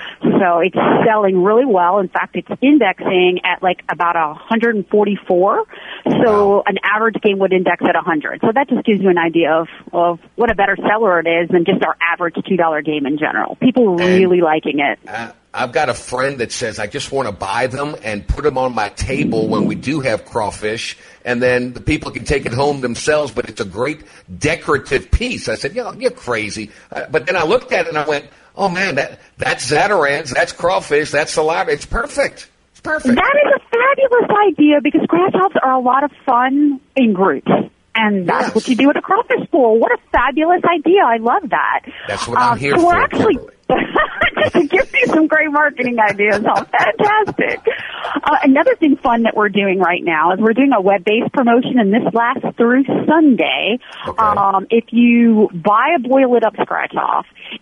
So it's selling really well. In fact, it's indexing at like about one hundred forty-four. So wow. an average game would index at one hundred. So that just gives you an idea of, of what a better seller it is than just our average two dollar game in general. People are really and, liking it. Uh, I've got a friend that says, I just want to buy them and put them on my table when we do have crawfish, and then the people can take it home themselves, but it's a great decorative piece. I said, yeah, you're crazy. Uh, but then I looked at it and I went, oh, man, that that's Zatarain's, that's crawfish, that's salad. It's perfect. It's perfect. That is a fabulous idea because scratch-offs are a lot of fun in groups. And that's yes. what you do at a crawfish pool. What a fabulous idea. I love that. That's what I'm um, here so for. We're actually, just to give you some great marketing ideas. How fantastic. Uh, another thing fun that we're doing right now is we're doing a web-based promotion, and this lasts through Sunday. Okay. Um, if you buy a Boil It Up scratch-off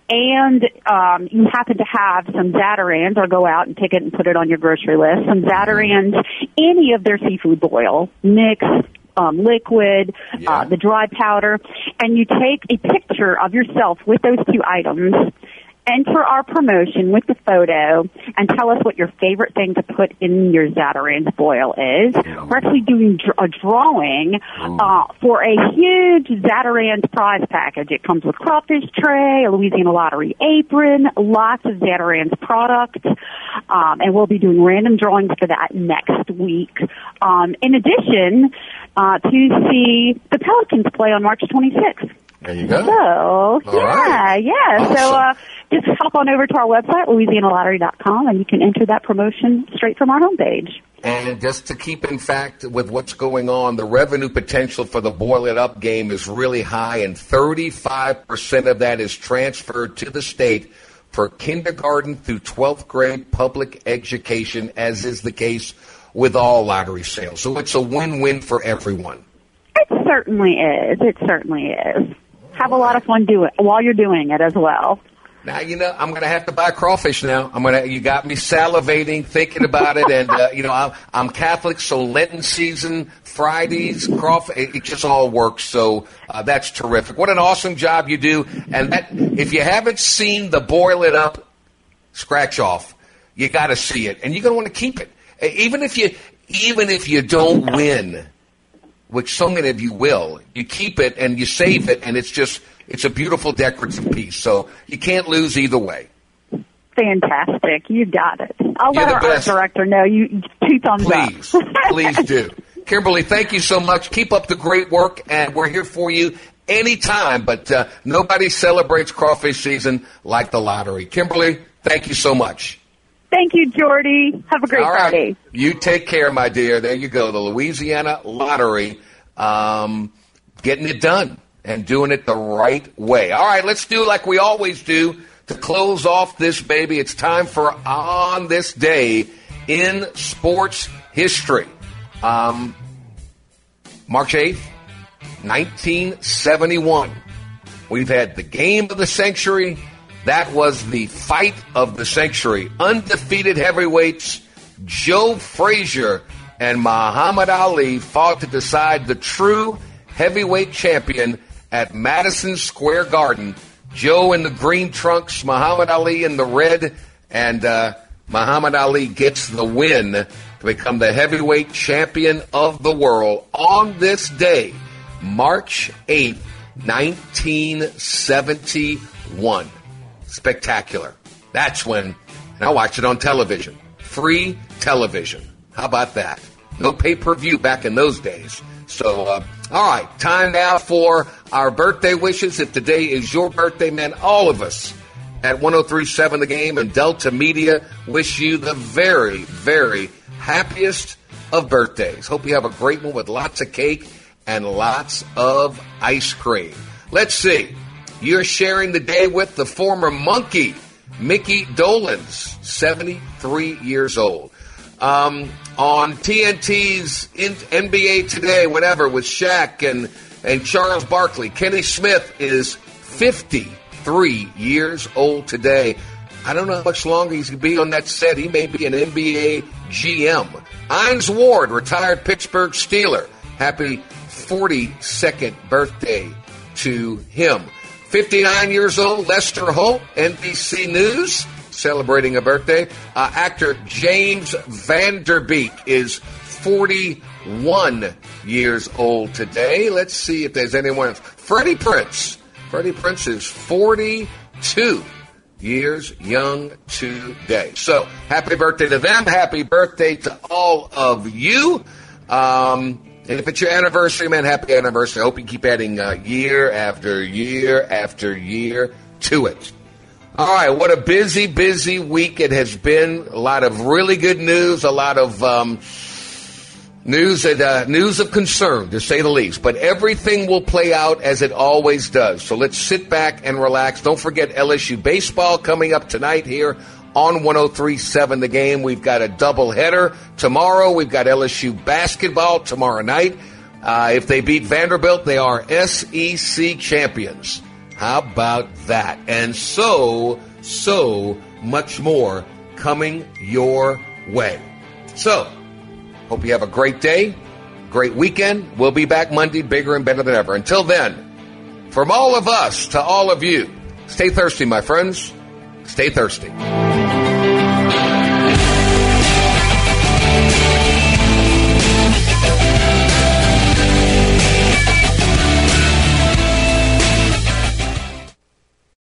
and um, you happen to have some Zatarain's, or go out and pick it and put it on your grocery list, some Zatarain's, any of their seafood boil, mix, Um, liquid, yeah. uh, the dry powder, and you take a picture of yourself with those two items, enter our promotion with the photo, and tell us what your favorite thing to put in your Zatarain's boil is. Mm. We're actually doing dr- a drawing uh, for a huge Zatarain's prize package. It comes with crawfish tray, a Louisiana Lottery apron, lots of Zatarain's product, um, and we'll be doing random drawings for that next week. Um, in addition, uh, to see the Pelicans play on March twenty-sixth. There you go. So, All yeah, right. yeah. Awesome. So, uh, just hop on over to our website, Louisiana Lottery dot com, and you can enter that promotion straight from our homepage. And just to keep in fact with what's going on, the revenue potential for the Boil It Up game is really high, and thirty-five percent of that is transferred to the state for kindergarten through twelfth grade public education, as is the case with all lottery sales. So it's a win-win for everyone. It certainly is. It certainly is. Have a lot of fun do it while you're doing it as well. Now, you know, I'm going to have to buy crawfish now. I'm going to, you got me salivating, thinking about it. And, uh, you know, I'm, I'm Catholic, so Lenten season, Fridays, crawfish, it, it just all works. So uh, that's terrific. What an awesome job you do. And that, if you haven't seen the Boil It Up scratch off, you got to see it. And you're going to want to keep it. Even if you, even if you don't win, which so many of you will, you keep it and you save it, and it's just, it's a beautiful decorative piece. So you can't lose either way. Fantastic. You got it. I'll You're let our best. art director know. You two thumbs please, up. Please do. Kimberly, thank you so much. Keep up the great work, and we're here for you anytime. But uh, nobody celebrates crawfish season like the lottery. Kimberly, thank you so much. Thank you, Jordy. Have a great All right. Friday. You take care, my dear. There you go. The Louisiana Lottery, um, getting it done and doing it the right way. All right, let's do like we always do to close off this baby. It's time for On This Day in Sports History. Um, March eighth, nineteen seventy-one. We've had the game of the century. That was the fight of the century. Undefeated heavyweights Joe Frazier and Muhammad Ali fought to decide the true heavyweight champion at Madison Square Garden. Joe in the green trunks, Muhammad Ali in the red, and uh, Muhammad Ali gets the win to become the heavyweight champion of the world on this day, March eighth, nineteen seventy-one. Spectacular. That's when And I watched it on television. Free television. How about that? No pay-per-view back in those days. So, uh, all right, time now for our birthday wishes. If today is your birthday, man, all of us at one oh three point seven The Game and Delta Media wish you the very, very happiest of birthdays. Hope you have a great one with lots of cake and lots of ice cream. Let's see. You're sharing the day with the former Monkey, Mickey Dolenz, seventy-three years old. Um, on T N T's N B A Today, whatever, with Shaq and, and Charles Barkley, Kenny Smith is fifty-three years old today. I don't know how much longer he's going to be on that set. He may be an N B A G M. Ines Ward, retired Pittsburgh Steeler. Happy forty-second birthday to him. fifty-nine years old, Lester Holt, N B C News, celebrating a birthday. Uh, actor James Vanderbeek is forty-one years old today. Let's see if there's anyone else. Freddie Prinze. Freddie Prinze is forty-two years young today. So, happy birthday to them. Happy birthday to all of you. Um, and if it's your anniversary, man, happy anniversary. I hope you keep adding uh, year after year after year to it. All right, what a busy, busy week it has been. A lot of really good news, a lot of um, news that, uh, news of concern, to say the least. But everything will play out as it always does. So let's sit back and relax. Don't forget L S U baseball coming up tonight here on one oh three point seven The Game. We've got a doubleheader tomorrow. We've got L S U basketball tomorrow night. Uh, if they beat Vanderbilt, they are S E C champions. How about that? And so, so much more coming your way. So, hope you have a great day, great weekend. We'll be back Monday, bigger and better than ever. Until then, from all of us to all of you, stay thirsty, my friends. Stay thirsty.